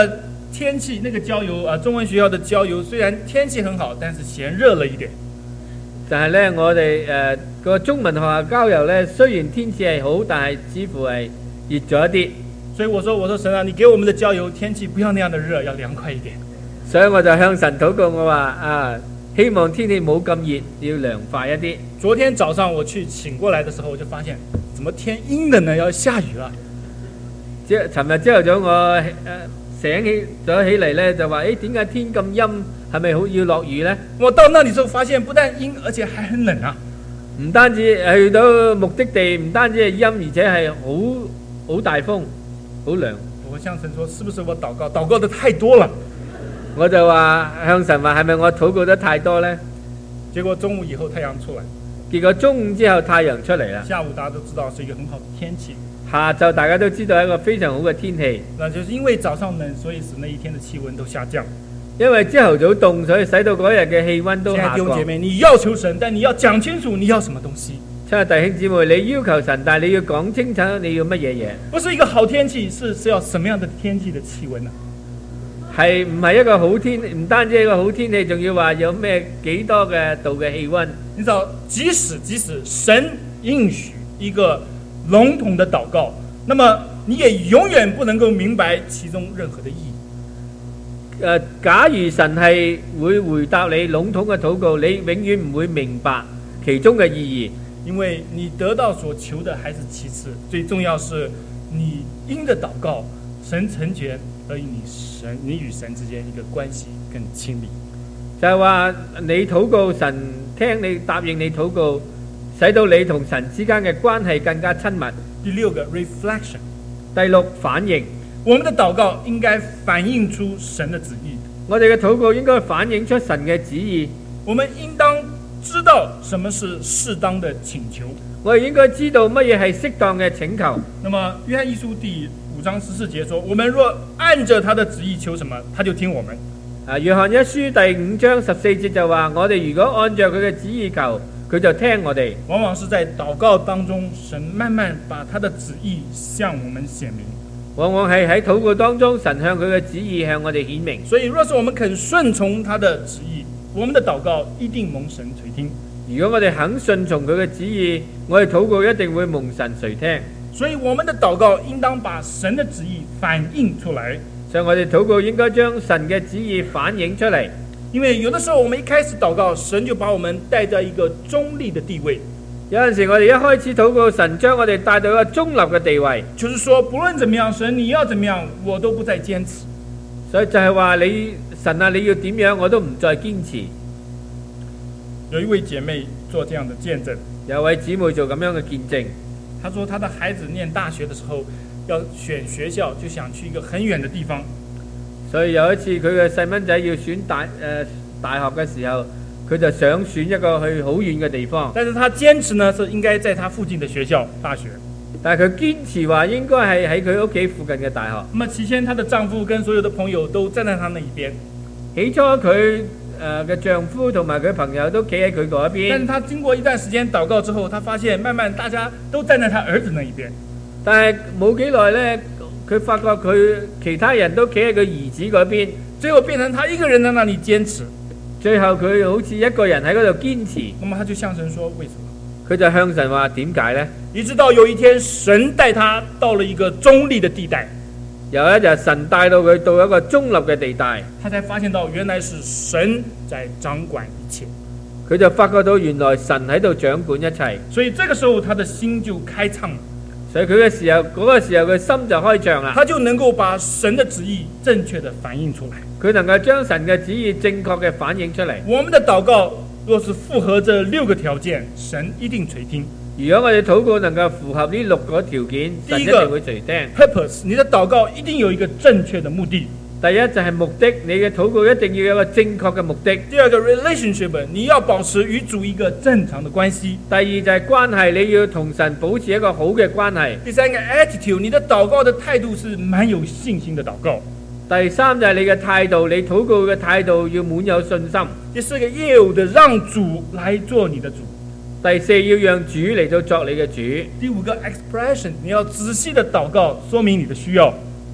天气那个郊游啊，中文學校的郊游雖然天氣很好，但是嫌熱了一點。 但係咧，我哋誒個中文學校郊遊咧，雖然天氣係好，但係似乎係熱咗一啲。 所以我說：我說神啊，你給我們的郊遊天氣不要那樣的熱，要涼快一點。 所以我就向神禱告，我話啊，希望天氣冇咁熱，要涼快一啲。 昨天早上我去醒過來的時候，我就發現，怎麼天陰冷呢？要下雨了。 即係尋日朝頭早我誒、呃、醒起咗起嚟咧，就話誒點解天咁陰？係咪好要落雨呢？ 我到那裡之後發現，不但陰，而且還很冷啊！ 唔單止去到目的地，唔單止係陰，而且係好好大風，好涼。 我向神說：是不是我禱告禱告得太多了？ 我就話向神話係咪我禱告得太多呢？ 結果中午以後太陽出來， 結果中午之後太陽出嚟啦。 下午大家都知道是一個很好的天氣。 下晝大家都知道係一個非常好嘅天氣。 那就是因為早上冷，所以使那一天的氣溫都下降。 因為朝頭早凍，所以使到嗰日嘅氣溫都下降。 弟兄姐妹，你要求神，但你要講清楚你要什麼東西。 親愛弟兄姊妹，你要求神，但係你要講清楚你要乜嘢嘢。 不是一個好天氣，是是要什麼樣的天氣的氣溫啊？ 係唔係一個好天？唔單止一個好天氣，仲要話有咩幾多嘅度嘅氣溫？ 你知道，即使即使神應許一個籠統的禱告，那麼你也永遠不能夠明白其中任何的意義。 誒，假如神係會回答你籠統嘅禱告，你永遠唔會明白其中嘅意義， 因為你得到所求的還是其次，最重要是你因着禱告，神成全，而你神你與神之間一個關係更親密。 就係話你禱告，神聽你答應你禱告，使到你同神之間嘅關係更加親密。 第六個 reflection， 第六反應。 我們的禱告應該反映出神的旨意。 我哋嘅禱告應該反映出神嘅旨意。 我們應當知道什麼是適當的請求。 我哋應該知道乜嘢係適當嘅請求。 那麼約翰一書第五章十四節說：我們若按着他的旨意求什麼，他就聽我們。 啊，約翰一書第五章十四節就話：我哋如果按照佢嘅旨意求，佢就聽我哋。 往往是在禱告當中，神慢慢把他的旨意向我們顯明。 往往係喺禱告當中，神向佢嘅旨意向我哋顯明。 所以若是我們肯順從他的旨意，我們的禱告一定蒙神垂聽。 如果我哋肯順從佢嘅旨意，我哋禱告一定會蒙神垂聽。 所以我們的禱告應當把神的旨意反映出來。 所以我哋禱告應該將神嘅旨意反映出嚟。 因為有的時候我們一開始禱告，神就把我們帶到一個中立的地位。 有陣時我哋一開始禱告，神將我哋帶到一個中立嘅地位， 就是說不論怎麼樣，神你要怎麼樣，我都不再堅持。 所以就係話你神啊，你要點樣，我都唔再堅持。 有一位姐妹做這樣的見證， 有位姊妹做咁樣嘅見證。 她說她的孩子念大學的時候要選學校，就想去一個很遠的地方。 所以有一次佢嘅細蚊仔要選大誒、呃、大學嘅時候，佢就想選一個去好遠嘅地方。 但是他堅持呢，是應該在他附近的學校大學。 但係佢堅持話應該係喺佢屋企附近嘅大學。 那麼起先，她的丈夫跟所有的朋友都站在她那一邊。 起初佢誒嘅丈夫同埋佢朋友都企喺佢嗰一邊。 但是她經過一段時間禱告之後，她發現慢慢大家都站在她兒子那一邊。 但係冇幾耐呢，佢發覺佢其他人都企喺佢兒子嗰邊， 最後變成她一個人在那裡堅持。 最後佢好似一個人喺嗰度堅持。 那麼他就向神說：為什麼？ 佢就向神話點解呢？ 一直到有一天，神帶他到了一個中立的地帶。 有一日，神帶到佢到一個中立嘅地帶， 他才發現到原來是神在掌管一切。 佢就發覺到原來神喺度掌管一切。 所以這個時候，他的心就開暢了。 所以佢嘅時候，嗰個時候佢心就開暢啦。 他就能夠把神的旨意正確的反映出來。 佢能夠將神嘅旨意正確嘅反映出嚟。 我們的禱告若是符合這六個條件，神一定垂聽。 如果我哋禱告能夠符合呢六個條件，神一定會垂聽。 Purpose， 你的禱告一定有一個正確的目的。 第一就係目的，你嘅禱告一定要有一個正確嘅目的。 第二個 relationship， 你要保持與主一個正常的關係。 第二就係關係，你要同神保持一個好嘅關係。 第三個 attitude， 你的禱告的態度是滿有信心的禱告。 第三就係你嘅態度，你禱告嘅態度要滿有信心。 第四個業務的讓主來做你的主。 第四要讓主嚟到作你嘅主。 第五個 expression， 你要仔細的禱告，說明你的需要。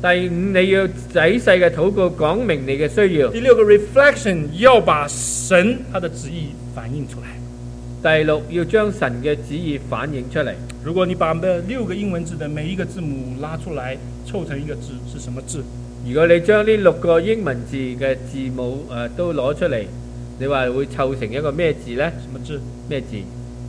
第五，你要仔細嘅禱告，講明你嘅需要。 第六个 reflection 要把神他的旨意反映出来。 第六，要將神嘅旨意反映出嚟。 如果你把这六个英文字的每一个字母拉出来，凑成一个字，是什么字？ 如果你將呢六個英文字嘅字母誒、呃、都攞出嚟，你話會湊成一個咩字呢？ 什么字咩字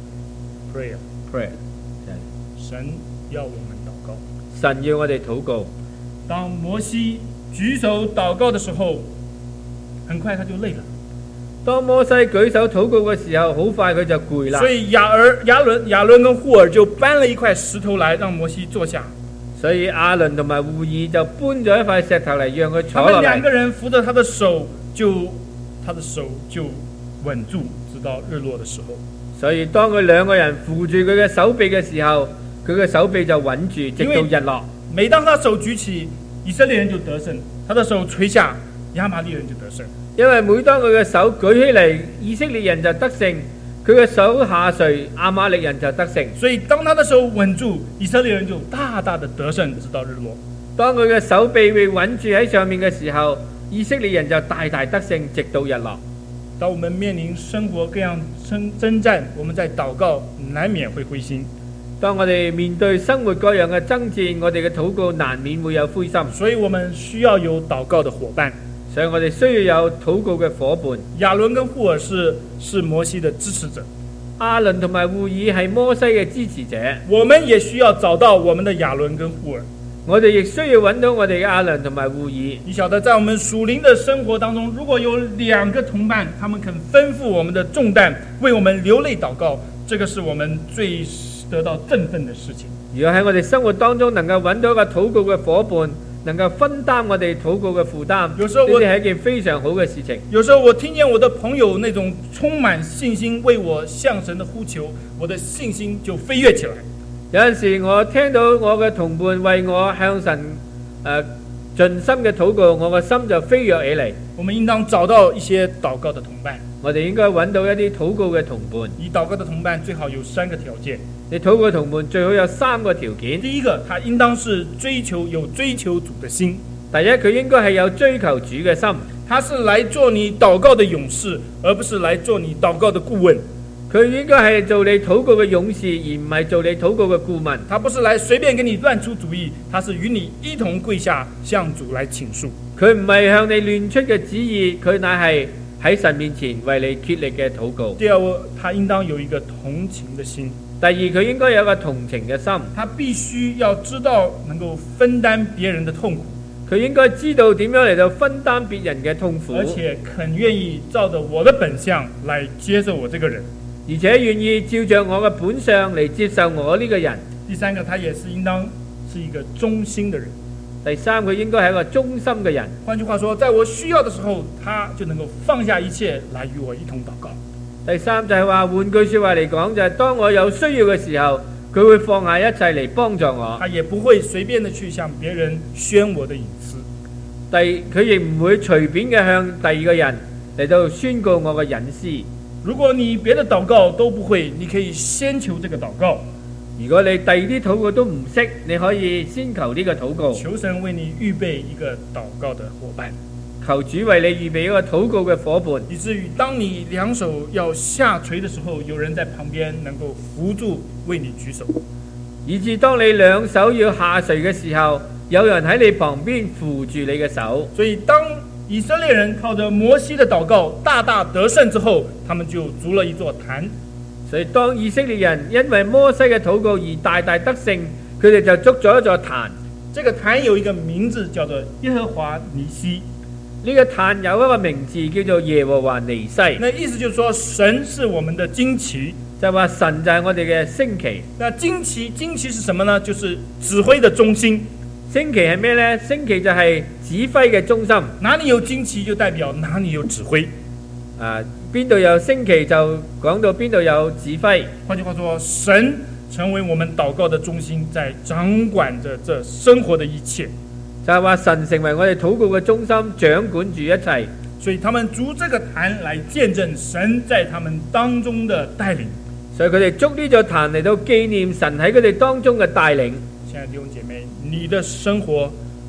？Prayer。 ？Prayer。 神要我们祷告。 神要我哋禱告。 当摩西举手祷告的时候，很快他就累了。 當摩西舉手禱告嘅時候，好快佢就攰啦。 所以亞爾、亞倫、亞倫跟戶爾就搬了一塊石頭來，讓摩西坐下。 所以亞倫同埋戶爾就搬咗一塊石頭嚟，讓佢他坐落嚟。 們兩個人扶着他的手，就他的手就穩住，直到日落的時候。 所以當佢兩個人扶住佢嘅手臂嘅時候，佢嘅手臂就穩住，直到日落。 每當他手舉起，以色列人就得勝；他的手垂下，亞瑪利人就得勝。 因為每當佢嘅手舉起嚟，以色列人就得勝；佢嘅手下垂，亞瑪力人就得勝。 所以當他的手穩住，以色列人就大大的得勝，直到日落。 當佢嘅手臂被穩住喺上面嘅時候，以色列人就大大得勝，直到日落。 當我們面臨生活各樣征戰，我們在禱告難免會灰心。 當我哋面對生活各樣嘅爭戰，我哋嘅禱告難免會有灰心。 所以我們需要有禱告的夥伴。 所以我哋需要有禱告嘅夥伴。 亞倫跟戶爾是是摩西的支持者， 亞倫同埋戶爾係摩西嘅支持者。 我們也需要找到我們的亞倫跟戶爾。 我哋亦需要揾到我哋嘅亞倫同埋戶爾。 你曉得，在我們屬靈的生活當中，如果有兩個同伴，他們肯吩咐我們的重擔，為我們流淚禱告，這個是我們最得到振奮的事情。 如果喺我哋生活當中能夠揾到一個禱告嘅夥伴，能夠分擔我哋禱告嘅負擔， 有時候我呢啲係一件非常好嘅事情。 有時候我聽見我的朋友那種充滿信心為我向神的呼求，我的信心就飛躍起來。 有陣時我聽到我嘅同伴為我向神誒、呃、盡心嘅禱告，我嘅心就飛躍起嚟。 我們應當找到一些禱告的同伴。 我哋應該揾到一啲禱告嘅同伴。 你禱告的同伴最好有三個條件。 你禱告同伴最好有三個條件。 第一個，他應當是追求有追求主的心。 第一，佢應該係有追求主嘅心。 他是來做你禱告的勇士，而不是來做你禱告的顧問。 佢應該係做你禱告嘅勇士，而唔係做你禱告嘅顧問。 他不是來隨便給你亂出主意，他是與你一同跪下向主來傾訴。 佢唔係向你亂出嘅旨意，佢乃係喺神面前為你竭力嘅禱告。 第二，他應當有一個同情的心。 第二，佢應該有一個同情嘅心。 他必須要知道能夠分擔別人的痛苦。 佢應該知道點樣嚟到分擔別人嘅痛苦， 而且肯願意照着我的本相來接受我這個人。 而且願意照着我嘅本相嚟接受我呢個人。 第三個，他也是應當是一個忠心的人。 第三，佢應該係一個忠心嘅人。 換句話說，在我需要的時候，他就能夠放下一切來與我一同禱告。 第三就係話，換句說話嚟講，就係當我有需要嘅時候，佢會放下一切嚟幫助我。 他也不會隨便的去向別人宣我的隱私。 第，佢亦唔會隨便嘅向第二個人嚟到宣告我嘅隱私。 如果你別的禱告都不會，你可以先求這個禱告。 如果你第二啲禱告都唔識，你可以先求呢個禱告。 求神為你預備一個禱告的夥伴， 求主為你預備一個禱告嘅夥伴， 以至於當你兩手要下垂的時候，有人在旁邊能夠扶住為你舉手。 以至當你兩手要下垂嘅時候，有人喺你旁邊扶住你嘅手。 所以當以色列人靠着摩西的禱告大大得勝之後，他們就築了一座壇。 所以當以色列人因為摩西嘅禱告而大大得勝，佢哋就築咗一座壇。 這個壇有一個名字叫做耶和華尼西。 呢個壇有一個名字叫做耶和華尼西。 那意思就是說，神是我們的旌旗， 就話神就係我哋嘅旌旗。 那旌旗旌旗是什麼呢？就是指揮的中心。 旌旗係咩呢？旌旗就係指揮嘅中心。 哪裏有旌旗就代表哪裏有指揮。 啊，邊度有旌旗就講到邊度有指揮。 換句話說，神成為我們禱告的中心，在掌管着這生活的一切。 就係話神成為我哋禱告嘅中心，掌管住一切。 所以他們築這個壇來見證神在他們當中的帶領。 所以佢哋築呢座壇嚟到紀念神喺佢哋當中嘅帶領。 親愛的弟兄姐妹，你的生活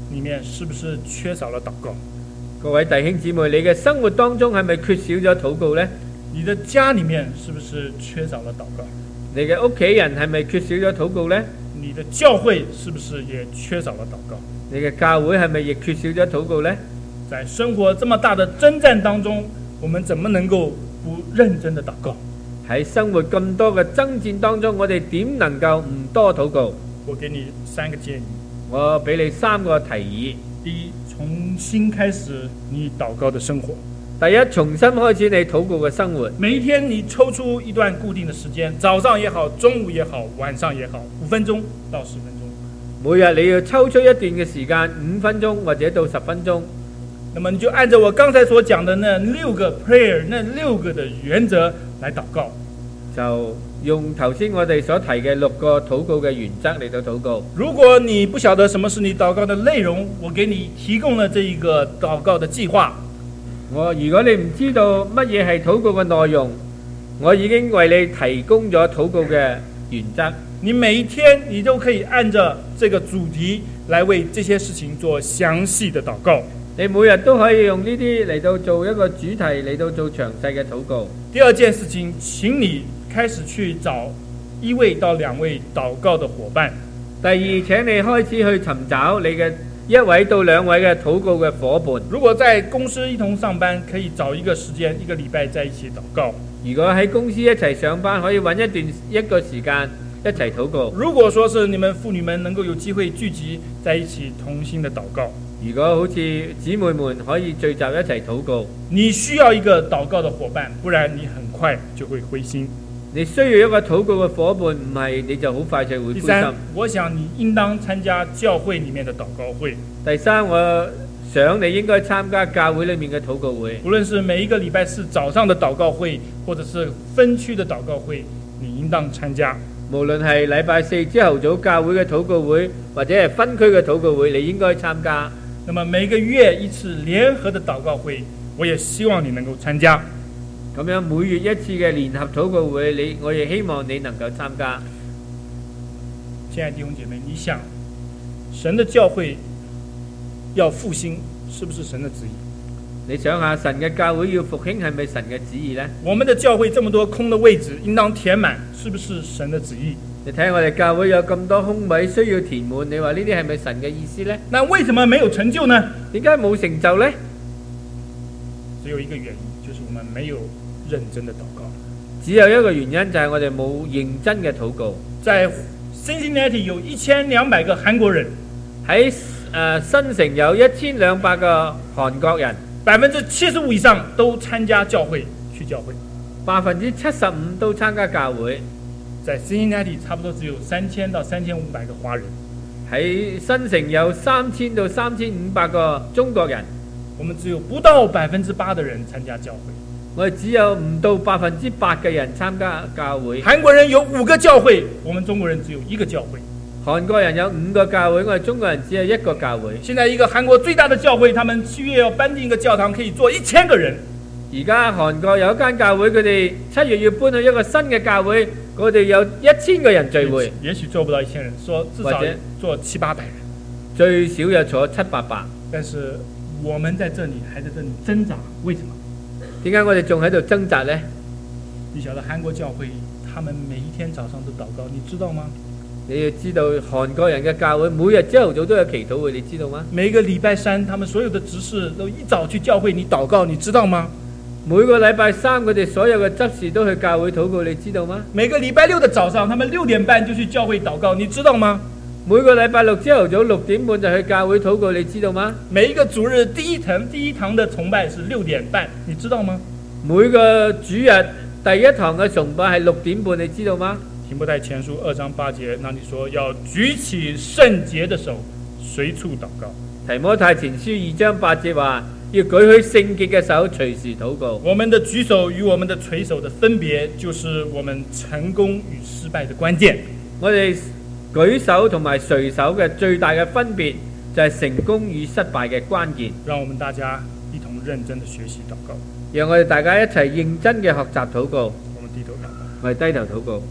里面是不是缺少了祷告？ 各位弟兄姊妹，你嘅生活當中係咪缺少咗禱告呢？ 你的家里面是不是缺少了禱告？ 你嘅屋企人係咪缺少咗禱告呢？ 你的教會是不是也缺少了禱告？ 你嘅教會係咪亦缺少咗禱告呢？ 在生活這麼大的征戰當中，我們怎麼能夠不認真的禱告？ 喺生活咁多嘅爭戰當中，我哋點能夠唔多禱告？ 我給你三個建議。 我俾你三個提議。 第一，重新開始你禱告的生活。 第一，重新開始你禱告嘅生活。 每一天你抽出一段固定的時間，早上也好，中午也好，晚上也好，五分鐘到十分鐘。 每日你要抽出一段嘅時間，五分鐘或者到十分鐘。 那麼你就按照我剛才所講的那六個 prayer， 那六個的原則來禱告。 就用頭先我哋所提嘅六個禱告嘅原則嚟到禱告。 如果你不曉得什麼是你禱告的內容，我給你提供了這一個禱告的計劃。 我如果你唔知道乜嘢係禱告嘅內容，我已經為你提供咗禱告嘅原則。 你每一天你都可以按照這個主題來為這些事情做詳細的禱告。 你每日都可以用呢啲嚟到做一個主題嚟到做詳細嘅禱告。 第二件事情，請你開始去找一位到兩位禱告的夥伴。 第二，請你開始去尋找你嘅一位到兩位嘅禱告嘅夥伴。 如果在公司一同上班，可以找一個時間，一個禮拜在一起禱告。 如果喺公司一齊上班，可以揾一段一個時間一齊禱告。 如果說是你們婦女們能夠有機會聚集在一起同心的禱告。 如果好似姊妹們可以聚集一齊禱告， 你需要一個禱告的夥伴，不然你很快就會灰心。 你需要一個禱告嘅夥伴，唔係你就好快就會灰心。 第三，我想你應當參加教會裡面的禱告會。 第三，我想你應該參加教會裡面嘅禱告會。 無論是每一個禮拜四早上的禱告會，或者是分區的禱告會，你應當參加。 無論係禮拜四朝頭早教會嘅禱告會，或者係分區嘅禱告會，你應該參加。 那麼每個月一次聯合的禱告會，我也希望你能夠參加。 咁樣每月一次嘅聯合禱告會，你我也希望你能夠參加。 親愛的弟兄姐妹，你想神的教會要復興，是不是神的旨意？ 你想下神嘅教會要復興係咪神嘅旨意呢？ 我們的教會這麼多空的位置，應當填滿，是不是神的旨意？ 你睇我哋教會有咁多空位需要填滿，你話呢啲係咪神嘅意思呢？ 那為什麼沒有成就呢？ 點解冇成就呢？ 只有一個原因，就是我們沒有認真的禱告。 只有一個原因，就係我哋冇認真嘅禱告。 在 Cincinnati 有一千兩百個韓國人， 喺誒新城有一千兩百個韓國人， 百分之七十五以上都參加教會，去教會， 百分之七十五都參加教會。 在 Cincinnati 差不多只有三千到三千五百個華人。喺新城有三千到三千五百個中國人， 我們只有不到百分之八的人參加教會。 我哋只有唔到百分之八嘅人參加教會。 韓國人有五個教會，我們中國人只有一個教會。 韓國人有五個教會，我哋中國人只有一個教會。 現在一個韓國最大的教會，他們七月要搬進一個教堂，可以坐一千個人。 而家韓國有一間教會，佢哋七月要搬去一個新嘅教會，佢哋有一千個人聚會。 也許做不到一千人，說至少坐七八百人， 最少要坐七八百。 但是我們在這裡還在這裡掙扎，為什麼？ 點解我哋仲喺度掙扎呢？ 你曉得韓國教會，他們每一天早上都禱告，你知道嗎？ 你要知道韓國人嘅教會每日朝頭早都有祈禱會，你知道嗎？ 每個禮拜三，他們所有的執事都一早去教會，你禱告，你知道嗎？ 每個禮拜三，佢哋所有嘅執事都去教會禱告，你知道嗎？ 每個禮拜六的早上，他們六點半就去教會禱告，你知道嗎？ 每個禮拜六朝頭早六點半就去教會禱告，你知道嗎？ 每一個主日第一堂第一堂的崇拜是六點半，你知道嗎？ 每個主日第一堂嘅崇拜係六點半，你知道嗎？ 提摩太前書二章八節，那你說要舉起聖潔的手，隨處禱告。 提摩太前書二章八節話，要舉起聖潔嘅手，隨時禱告。 我們的舉手與我們的垂手的分別，就是我們成功與失敗的關鍵。 我哋舉手同埋垂手嘅最大嘅分別，就係成功與失敗嘅關鍵。 讓我們大家一同認真的學習禱告。 讓我哋大家一齊認真嘅學習禱告。 我們低頭禱告。 我哋低頭禱告。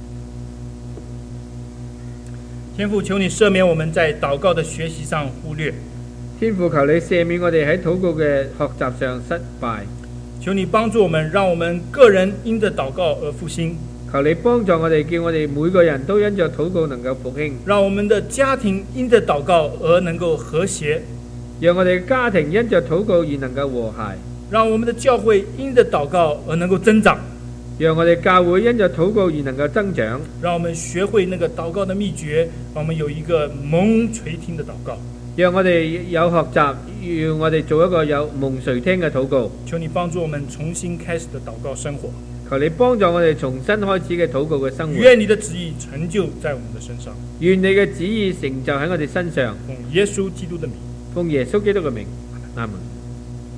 天父，求你赦免我們在禱告的學習上忽略。 天父，求你赦免我哋喺禱告嘅學習上失敗， 求你幫助我們，讓我們個人因着禱告而復興， 求你幫助我哋，叫我哋每個人都因着禱告能夠復興， 讓我們的家庭因着禱告而能夠和諧， 讓我哋家庭因着禱告而能夠和諧， 讓我們的教會因着禱告而能夠增長， 讓我哋教會因着禱告而能夠增長， 讓我們學會那個禱告的秘訣，讓我們有一個蒙垂聽的禱告。 讓我哋有學習，讓我哋做一個有蒙垂聽嘅禱告。 求你幫助我們重新開始的禱告生活。 求你幫助我哋重新開始嘅禱告嘅生活。 願你的旨意成就在我們的身上。 願你嘅旨意成就喺我哋身上。 奉耶穌基督的名。 奉耶穌基督嘅名。阿門。